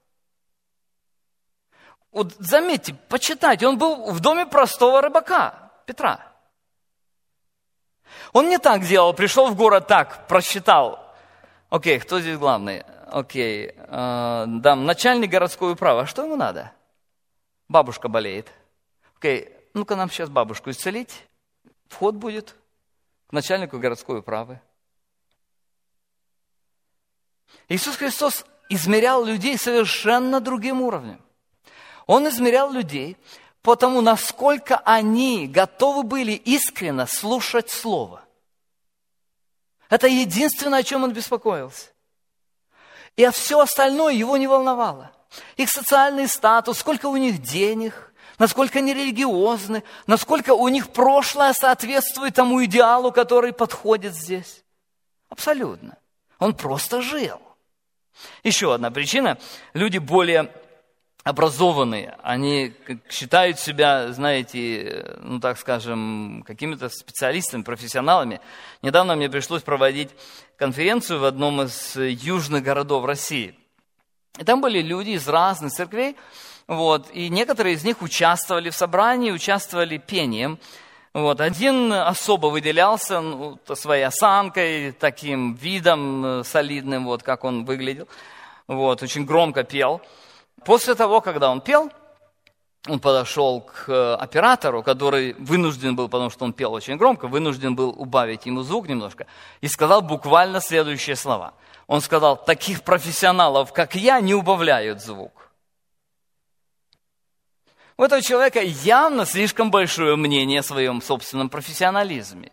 Вот заметьте, почитайте, он был в доме простого рыбака, Петра. Он не так делал, пришел в город так, просчитал. Окей, кто здесь главный? Окей, э, да, начальник городской управы. А что ему надо? Бабушка болеет. Окей, ну-ка нам сейчас бабушку исцелить. Вход будет к начальнику городской управы. Иисус Христос измерял людей совершенно другим уровнем. Он измерял людей по тому, насколько они готовы были искренне слушать Слово. Это единственное, о чем он беспокоился. И все остальное его не волновало. Их социальный статус, сколько у них денег, насколько они религиозны, насколько у них прошлое соответствует тому идеалу, который подходит здесь. Абсолютно. Он просто жил. Еще одна причина. Люди более образованные, они считают себя, знаете, ну так скажем, какими-то специалистами, профессионалами. Недавно мне пришлось проводить конференцию в одном из южных городов России. И там были люди из разных церквей, вот, и некоторые из них участвовали в собрании, участвовали пением. Вот, один особо выделялся ну, своей осанкой, таким видом солидным, вот, как он выглядел. Вот, очень громко пел. После того, когда он пел, он подошел к оператору, который вынужден был, потому что он пел очень громко, вынужден был убавить ему звук немножко, и сказал буквально следующие слова. Он сказал: таких профессионалов, как я, не убавляют звук. У этого человека явно слишком большое мнение о своем собственном профессионализме.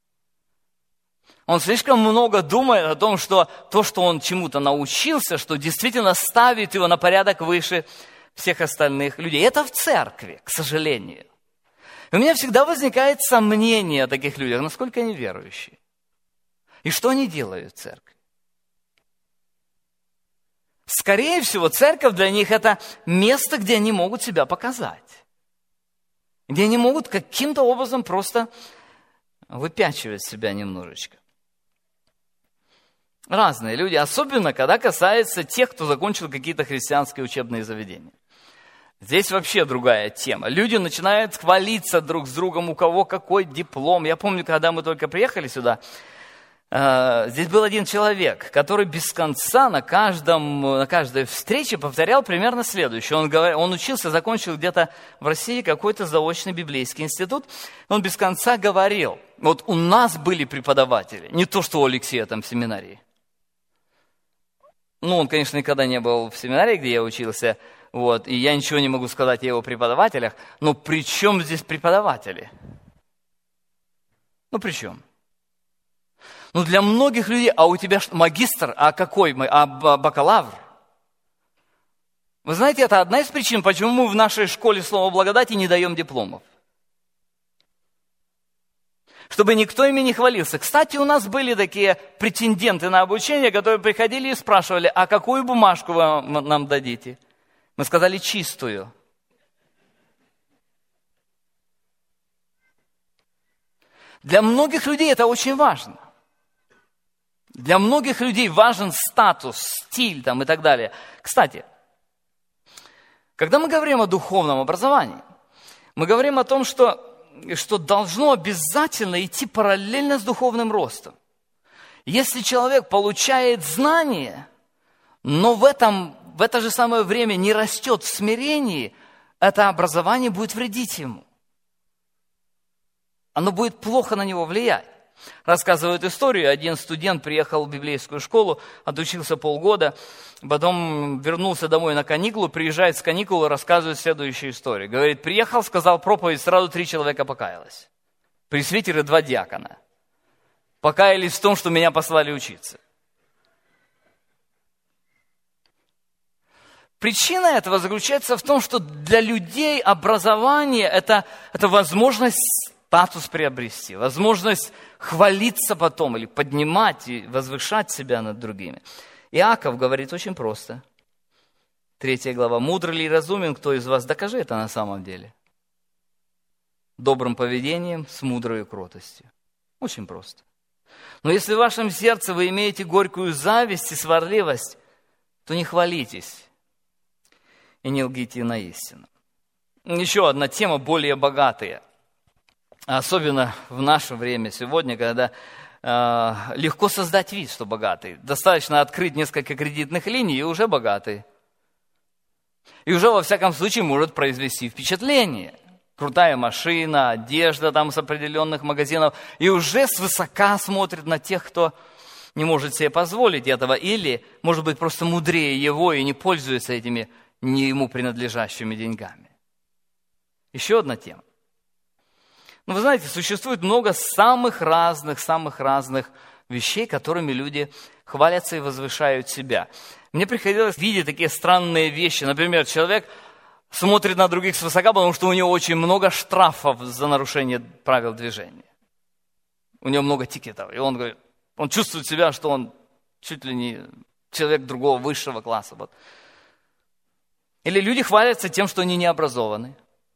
Он слишком много думает о том, что то, что он чему-то научился, что действительно ставит его на порядок выше всех остальных людей. Это в церкви, к сожалению. И у меня всегда возникает сомнение о таких людях, насколько они верующие. И что они делают в церкви? Скорее всего, церковь для них это место, где они могут себя показать. Где они могут каким-то образом просто выпячивать себя немножечко. Разные люди, особенно когда касается тех, кто закончил какие-то христианские учебные заведения. Здесь вообще другая тема. Люди начинают хвалиться друг с другом, у кого какой диплом. Я помню, когда мы только приехали сюда, здесь был один человек, который без конца на, каждом, на каждой встрече повторял примерно следующее. Он, говорил, он учился, закончил где-то в России какой-то заочный библейский институт. Он без конца говорил, вот у нас были преподаватели, не то, что у Алексея там в семинарии. Ну, он, конечно, никогда не был в семинарии, где я учился, вот, и я ничего не могу сказать о его преподавателях, но при чем здесь преподаватели? Ну, при чем? Ну, для многих людей, а у тебя магистр, а какой мы, а бакалавр? Вы знаете, это одна из причин, почему мы в нашей школе слова благодати не даем дипломов. Чтобы никто ими не хвалился. Кстати, у нас были такие претенденты на обучение, которые приходили и спрашивали, а какую бумажку вы нам дадите? Мы сказали, чистую. Для многих людей это очень важно. Для многих людей важен статус, стиль там, и так далее. Кстати, когда мы говорим о духовном образовании, мы говорим о том, что, что должно обязательно идти параллельно с духовным ростом. Если человек получает знания, но в, этом, в это же самое время не растет в смирении, это образование будет вредить ему. Оно будет плохо на него влиять. Рассказывают историю, один студент приехал в библейскую школу, отучился полгода, потом вернулся домой на каникулы, приезжает с каникулы, рассказывает следующую историю. Говорит, приехал, сказал проповедь, сразу три человека покаялось. Пресвитеры, два диакона. Покаялись в том, что меня послали учиться. Причина этого заключается в том, что для людей образование это, это возможность статус приобрести, возможность хвалиться потом или поднимать и возвышать себя над другими. Иаков говорит очень просто. Третья глава. «Мудр ли и разумен кто из вас? Докажи это на самом деле. Добрым поведением, с мудрой кротостью». Очень просто. Но если в вашем сердце вы имеете горькую зависть и сварливость, то не хвалитесь и не лгите на истину. Еще одна тема, более богатая. Особенно в наше время сегодня, когда э, легко создать вид, что богатый. Достаточно открыть несколько кредитных линий и уже богатый. И уже во всяком случае может произвести впечатление. Крутая машина, одежда там с определенных магазинов. И уже свысока смотрит на тех, кто не может себе позволить этого. Или, может быть, просто мудрее его и не пользуется этими не ему принадлежащими деньгами. Еще одна тема. Ну, вы знаете, существует много самых разных, самых разных вещей, которыми люди хвалятся и возвышают себя. Мне приходилось видеть такие странные вещи. Например, человек смотрит на других свысока, потому что у него очень много штрафов за нарушение правил движения. У него много тикетов. И он говорит, он чувствует себя, что он чуть ли не человек другого высшего класса. Вот. Или люди хвалятся тем, что они не образованы.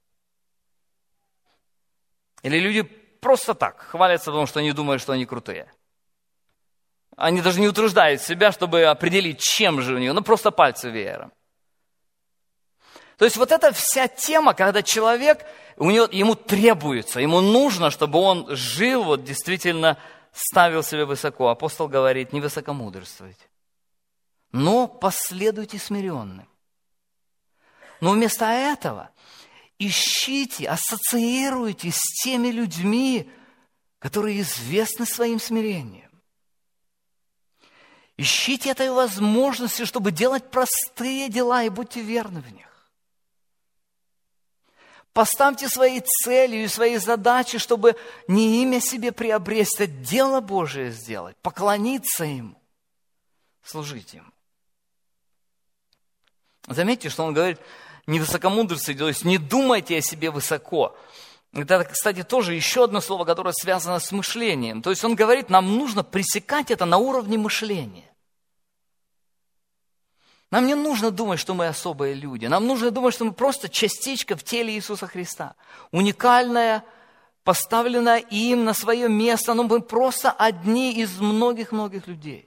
Или люди просто так хвалятся, потому что они думают, что они крутые. Они даже не утруждают себя, чтобы определить, чем же у них. Ну, просто пальцы веером. То есть вот эта вся тема, когда человек, у него, ему требуется, ему нужно, чтобы он жил, вот действительно ставил себя высоко. Апостол говорит, не высокомудрствуйте, но последуйте смиренным. Но вместо этого ищите, ассоциируйтесь с теми людьми, которые известны своим смирением. Ищите этой возможности, чтобы делать простые дела, и будьте верны в них. Поставьте своей целью и своей задачей, чтобы не имя себе приобрести, а дело Божие сделать, поклониться Ему, служить Ему. Заметьте, что он говорит, не высокомудрствуйте, то есть не думайте о себе высоко. Это, кстати, тоже еще одно слово, которое связано с мышлением. То есть он говорит, нам нужно пресекать это на уровне мышления. Нам не нужно думать, что мы особые люди. Нам нужно думать, что мы просто частичка в теле Иисуса Христа. Уникальная, поставленная им на свое место. Но мы просто одни из многих-многих людей.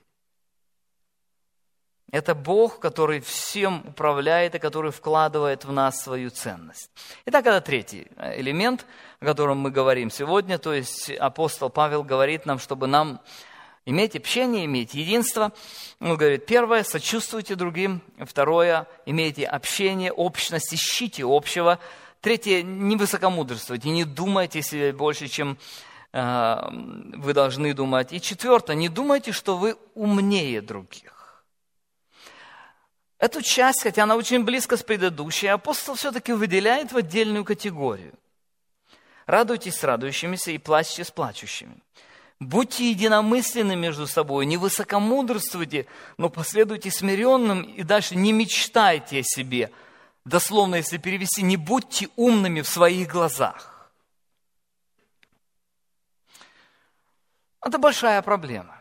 Это Бог, который всем управляет и который вкладывает в нас свою ценность. Итак, это третий элемент, о котором мы говорим сегодня. То есть апостол Павел говорит нам, чтобы нам иметь общение, иметь единство. Он говорит, первое, сочувствуйте другим. Второе, имейте общение, общность, ищите общего. Третье, не высокомудрствуйте, не думайте себе больше, чем э, вы должны думать. И четвертое, не думайте, что вы умнее других. Эту часть, хотя она очень близко с предыдущей, апостол все-таки выделяет в отдельную категорию. Радуйтесь с радующимися и плачьте с плачущими. Будьте единомысленны между собой, не высокомудрствуйте, но последуйте смиренным и дальше не мечтайте о себе. Дословно, если перевести, не будьте умными в своих глазах. Это большая проблема.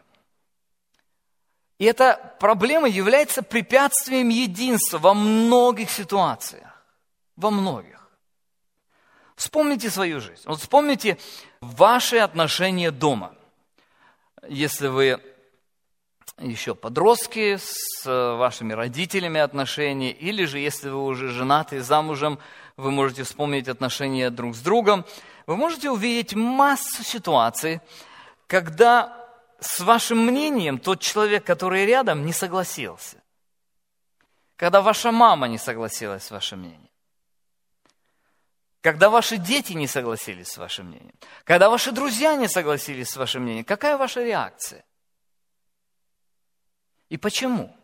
И эта проблема является препятствием единства во многих ситуациях. Во многих. Вспомните свою жизнь. Вот вспомните ваши отношения дома. Если вы еще подростки, с вашими родителями отношения, или же если вы уже женаты, замужем, вы можете вспомнить отношения друг с другом, вы можете увидеть массу ситуаций, когда с вашим мнением тот человек, который рядом, не согласился. Когда ваша мама не согласилась с вашим мнением. Когда ваши дети не согласились с вашим мнением. Когда ваши друзья не согласились с вашим мнением. Какая ваша реакция? И почему?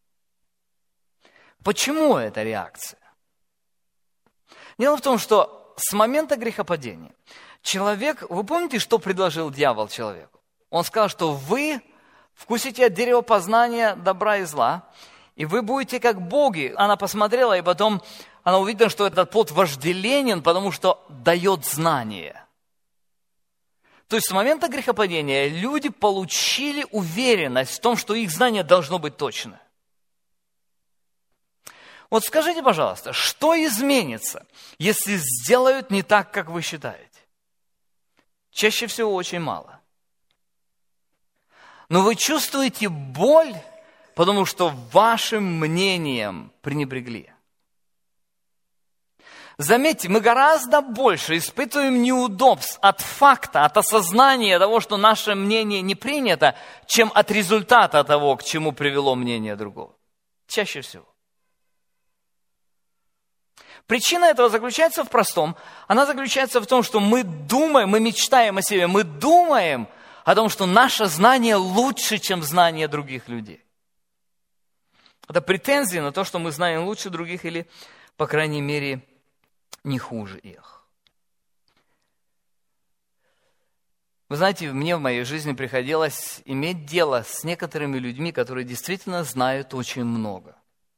Почему эта реакция? Дело в том, что с момента грехопадения человек, вы помните, что предложил дьявол человеку? Он сказал, что вы вкусите от дерева познания добра и зла, и вы будете как боги. Она посмотрела, и потом она увидела, что этот плод вожделенен, потому что дает знание. То есть с момента грехопадения люди получили уверенность в том, что их знание должно быть точно. Вот скажите, пожалуйста, что изменится, если сделают не так, как вы считаете? Чаще всего очень мало. Но вы чувствуете боль, потому что вашим мнением пренебрегли. Заметьте, мы гораздо больше испытываем неудобств от факта, от осознания того, что наше мнение не принято, чем от результата того, к чему привело мнение другого. Чаще всего. Причина этого заключается в простом. Она заключается в том, что мы думаем, мы мечтаем о себе, мы думаем о том, что наше знание лучше, чем знание других людей. Это претензии на то, что мы знаем лучше других или, по крайней мере, не хуже их. Вы знаете, мне в моей жизни приходилось иметь дело с некоторыми людьми, которые действительно знают очень много.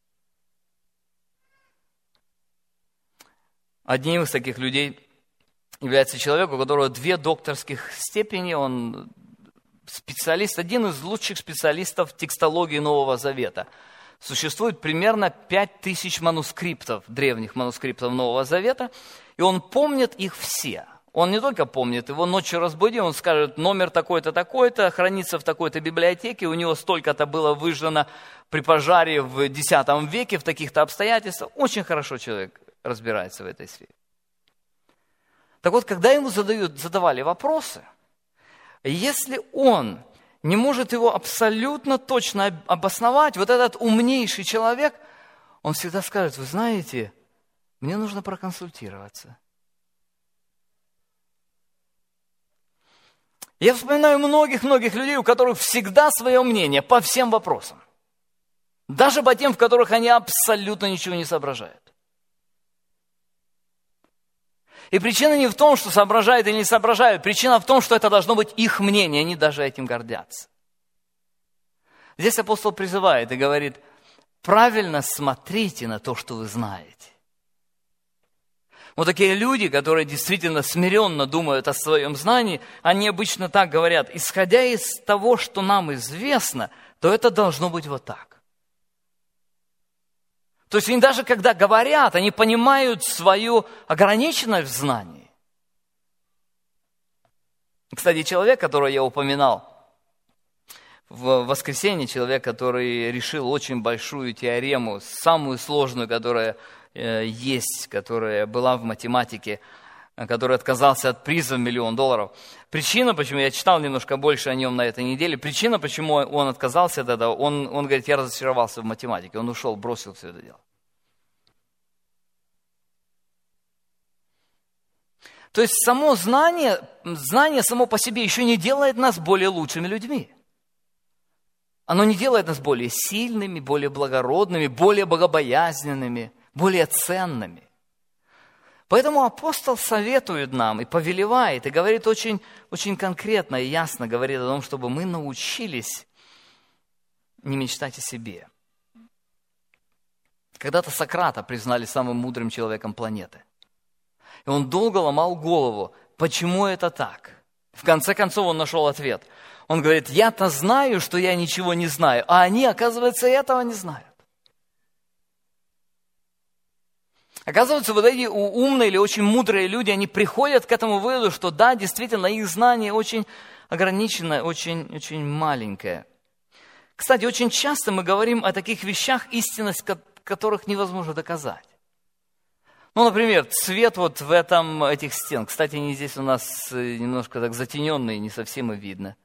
Одним из таких людей является человек, у которого две докторских степени, он специалист, один из лучших специалистов текстологии Нового Завета. Существует примерно пять тысяч манускриптов, древних манускриптов Нового Завета, и он помнит их все. Он не только помнит, его ночью разбуди, он скажет, номер такой-то, такой-то, хранится в такой-то библиотеке, у него столько-то было выжжено при пожаре в десятом веке, в таких-то обстоятельствах. Очень хорошо человек разбирается в этой сфере. Так вот, когда ему задают, задавали вопросы, если он не может его абсолютно точно обосновать, вот этот умнейший человек, он всегда скажет, вы знаете, мне нужно проконсультироваться. Я вспоминаю многих-многих людей, у которых всегда свое мнение по всем вопросам. Даже по тем, в которых они абсолютно ничего не соображают. И причина не в том, что соображают или не соображают. Причина в том, что это должно быть их мнение, они даже этим гордятся. Здесь апостол призывает и говорит, правильно смотрите на то, что вы знаете. Вот такие люди, которые действительно смиренно думают о своем знании, они обычно так говорят, исходя из того, что нам известно, то это должно быть вот так. То есть они даже когда говорят, они понимают свою ограниченность в знании. Кстати, человек, которого я упоминал в воскресенье, человек, который решил очень большую теорему, самую сложную, которая есть, которая была в математике, который отказался от приза в миллион долларов. Причина, почему, я читал немножко больше о нем на этой неделе, причина, почему он отказался от этого, он, он говорит, я разочаровался в математике, он ушел, бросил все это дело. То есть само знание, знание само по себе еще не делает нас более лучшими людьми. Оно не делает нас более сильными, более благородными, более богобоязненными, более ценными. Поэтому апостол советует нам и повелевает, и говорит очень, очень конкретно и ясно, говорит о том, чтобы мы научились не мечтать о себе. Когда-то Сократа признали самым мудрым человеком планеты. И он долго ломал голову, почему это так. В конце концов он нашел ответ. Он говорит, я-то знаю, что я ничего не знаю, а они, оказывается, этого не знают. Оказывается, вот эти умные или очень мудрые люди, они приходят к этому выводу, что да, действительно, их знание очень ограниченное, очень, очень маленькое. Кстати, очень часто мы говорим о таких вещах, истинность которых невозможно доказать. Ну, например, цвет вот в этом, этих стен. Кстати, они здесь у нас немножко так затененные, не совсем и видно.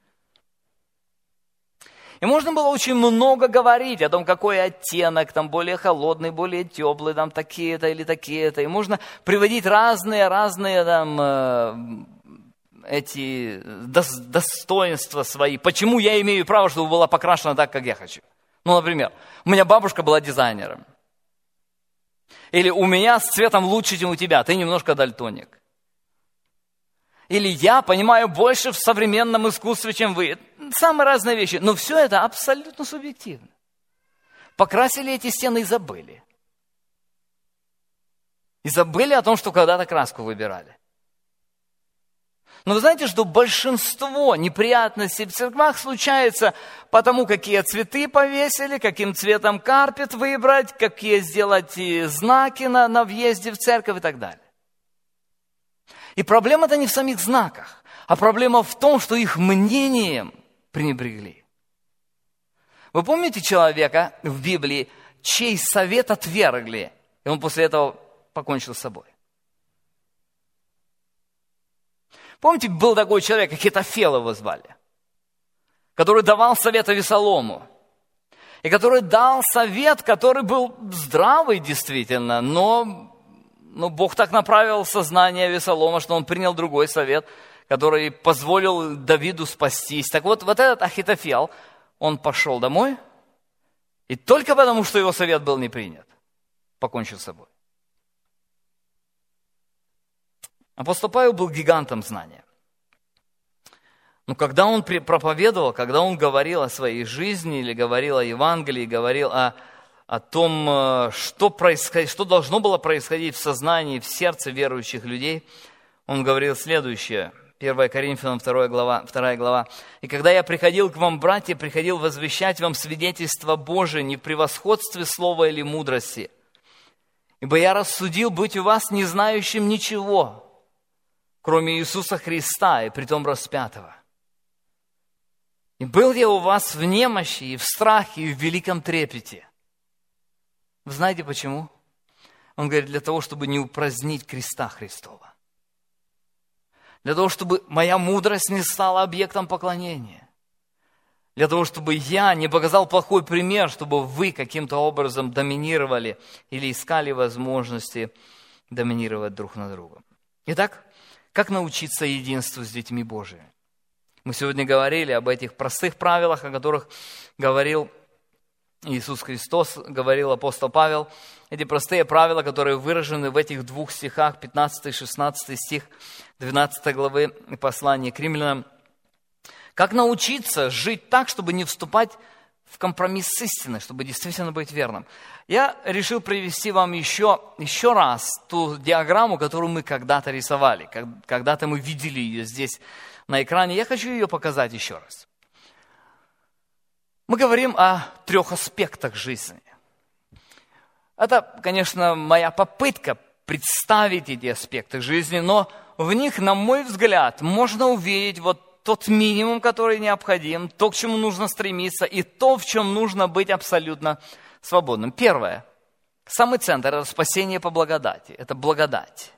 И можно было очень много говорить о том, какой оттенок, там более холодный, более теплый, там такие-то или такие-то. И можно приводить разные, разные там э, эти дос, достоинства свои. Почему я имею право, чтобы была покрашена так, как я хочу? Ну, например, у меня бабушка была дизайнером. Или у меня с цветом лучше, чем у тебя, ты немножко дальтоник. Или я понимаю больше в современном искусстве, чем вы. Самые разные вещи. Но все это абсолютно субъективно. Покрасили эти стены и забыли. И забыли о том, что когда-то краску выбирали. Но вы знаете, что большинство неприятностей в церквах случается потому, какие цветы повесили, каким цветом карпет выбрать, какие сделать знаки на, на въезде в церковь и так далее. И проблема-то не в самих знаках, а проблема в том, что их мнением пренебрегли. Вы помните человека в Библии, чей совет отвергли, и он после этого покончил с собой? Помните, был такой человек, Ахитофел его звали, который давал совет Авесолому, и который дал совет, который был здравый действительно, но... Но Бог так направил сознание Авесолома, что он принял другой совет, который позволил Давиду спастись. Так вот, вот этот Ахитофел, он пошел домой, и только потому, что его совет был не принят, покончил с собой. Апостол Павел был гигантом знания. Но когда он проповедовал, когда он говорил о своей жизни, или говорил о Евангелии, говорил о... о том, что, происход... что должно было происходить в сознании, в сердце верующих людей, он говорил следующее. первое Коринфянам вторая глава, вторая глава. «И когда я приходил к вам, братья, приходил возвещать вам свидетельство Божие не в превосходстве слова или мудрости, ибо я рассудил быть у вас не знающим ничего, кроме Иисуса Христа, и притом распятого. И был я у вас в немощи, и в страхе, и в великом трепете». Вы знаете почему? Он говорит, для того, чтобы не упразднить креста Христова. Для того, чтобы моя мудрость не стала объектом поклонения. Для того, чтобы я не показал плохой пример, чтобы вы каким-то образом доминировали или искали возможности доминировать друг над другом. Итак, как научиться единству с детьми Божиими? Мы сегодня говорили об этих простых правилах, о которых говорил Иисус Христос, говорил апостол Павел, эти простые правила, которые выражены в этих двух стихах, пятнадцатый и шестнадцатый стих двенадцатой главы послания к римлянам. Как научиться жить так, чтобы не вступать в компромисс с истиной, чтобы действительно быть верным. Я решил привести вам еще, еще раз ту диаграмму, которую мы когда-то рисовали, когда-то мы видели ее здесь на экране. Я хочу ее показать еще раз. Мы говорим о трех аспектах жизни. Это, конечно, моя попытка представить эти аспекты жизни, но в них, на мой взгляд, можно увидеть вот тот минимум, который необходим, то, к чему нужно стремиться, и то, в чем нужно быть абсолютно свободным. Первое. Самый центр – это спасение по благодати. Это благодать.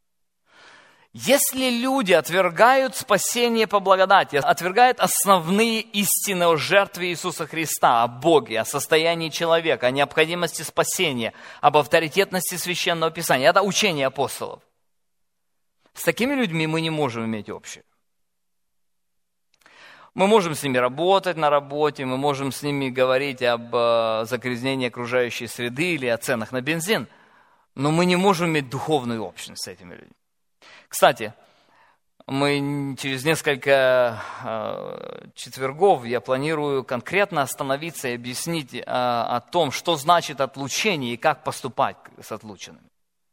Если люди отвергают спасение по благодати, отвергают основные истины о жертве Иисуса Христа, о Боге, о состоянии человека, о необходимости спасения, об авторитетности Священного Писания, это учение апостолов. С такими людьми мы не можем иметь общее. Мы можем с ними работать на работе, мы можем с ними говорить об э, загрязнении окружающей среды или о ценах на бензин, но мы не можем иметь духовную общность с этими людьми. Кстати, мы через несколько э, четвергов, я планирую конкретно остановиться и объяснить э, о том, что значит отлучение и как поступать с отлученными.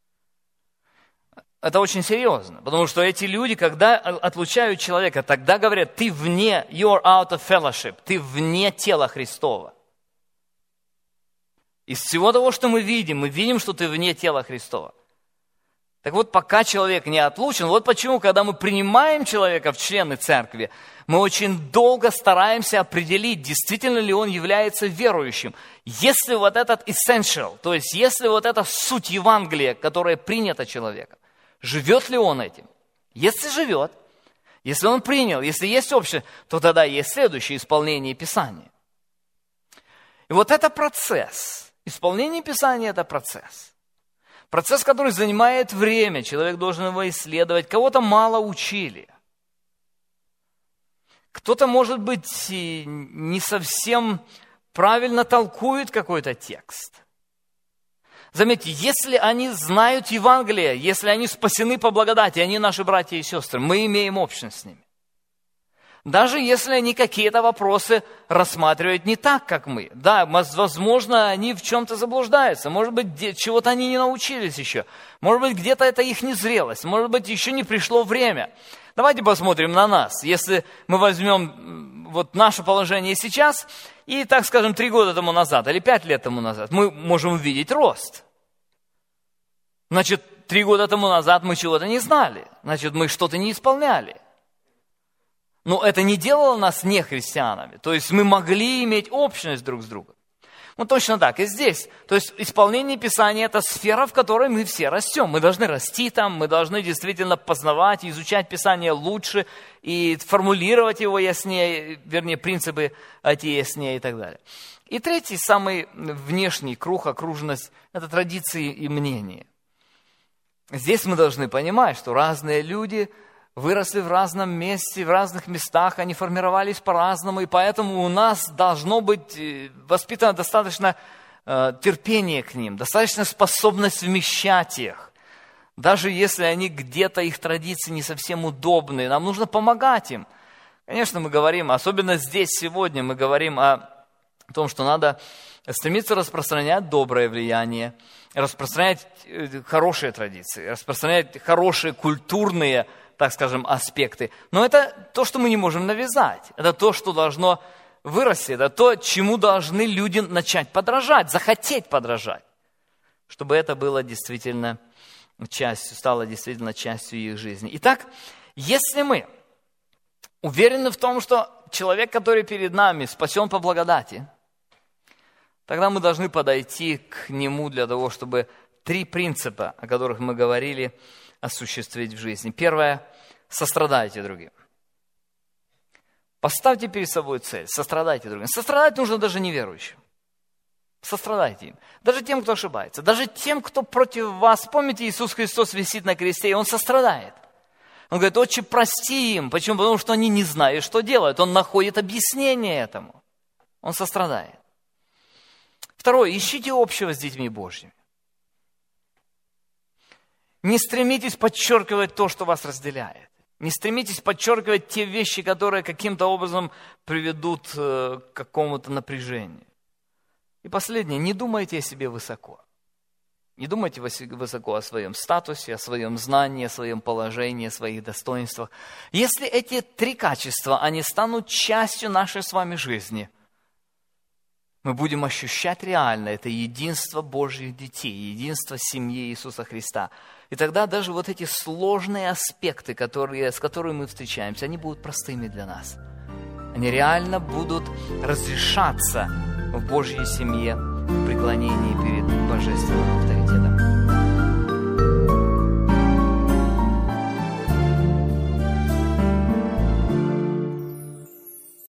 Это очень серьезно, потому что эти люди, когда отлучают человека, тогда говорят, ты вне, you're out of fellowship, ты вне тела Христова. Из всего того, что мы видим, мы видим, что ты вне тела Христова. Так вот, пока человек не отлучен, вот почему, когда мы принимаем человека в члены церкви, мы очень долго стараемся определить, действительно ли он является верующим. Если вот этот essential, то есть если вот эта суть Евангелия, которая принята человеком, живет ли он этим? Если живет, если он принял, если есть общее, то тогда есть следующее исполнение Писания. И вот это процесс. Исполнение Писания – это процесс. Процесс, который занимает время. Человек должен его исследовать. Кого-то мало учили. Кто-то, может быть, не совсем правильно толкует какой-то текст. Заметьте, если они знают Евангелие, если они спасены по благодати, они наши братья и сестры, мы имеем общность с ними. Даже если они какие-то вопросы рассматривают не так, как мы. Да, возможно, они в чем-то заблуждаются. Может быть, чего-то они не научились еще. Может быть, где-то это их незрелость. Может быть, еще не пришло время. Давайте посмотрим на нас. Если мы возьмем вот наше положение сейчас и, так скажем, три года тому назад или пять лет тому назад, мы можем увидеть рост. Значит, три года тому назад мы чего-то не знали. Значит, мы что-то не исполняли. Но это не делало нас не христианами. То есть мы могли иметь общность друг с другом. Ну, точно так и здесь. То есть исполнение Писания – это сфера, в которой мы все растем. Мы должны расти там, мы должны действительно познавать, изучать Писание лучше и формулировать его яснее, вернее, принципы эти яснее и так далее. И третий, самый внешний круг, окруженность – это традиции и мнения. Здесь мы должны понимать, что разные люди выросли в разном месте, в разных местах, они формировались по-разному, и поэтому у нас должно быть воспитано достаточно э, терпения к ним, достаточно способность вмещать их. Даже если они где-то, их традиции не совсем удобные, нам нужно помогать им. Конечно, мы говорим, особенно здесь сегодня, мы говорим о том, что надо стремиться распространять доброе влияние, распространять хорошие традиции, распространять хорошие культурные, так скажем, аспекты. Но это то, что мы не можем навязать. Это то, что должно вырасти. Это то, чему должны люди начать подражать, захотеть подражать. Чтобы это было действительно частью, стало действительно частью их жизни. Итак, если мы уверены в том, что человек, который перед нами, спасен по благодати, тогда мы должны подойти к нему для того, чтобы три принципа, о которых мы говорили, осуществить в жизни. Первое – сострадайте другим. Поставьте перед собой цель, сострадайте другим. Сострадать нужно даже неверующим. Сострадайте им. Даже тем, кто ошибается. Даже тем, кто против вас. Помните, Иисус Христос висит на кресте, и Он сострадает. Он говорит, Отче, прости им. Почему? Потому что они не знают, что делают. Он находит объяснение этому. Он сострадает. Второе, ищите общего с детьми Божьими. Не стремитесь подчеркивать то, что вас разделяет. Не стремитесь подчеркивать те вещи, которые каким-то образом приведут к какому-то напряжению. И последнее, не думайте о себе высоко. Не думайте высоко о своем статусе, о своем знании, о своем положении, о своих достоинствах. Если эти три качества, они станут частью нашей с вами жизни, мы будем ощущать реально это единство Божьих детей, единство семьи Иисуса Христа. И тогда даже вот эти сложные аспекты, которые, с которыми мы встречаемся, они будут простыми для нас. Они реально будут разрешаться в Божьей семье в преклонении перед божественным авторитетом.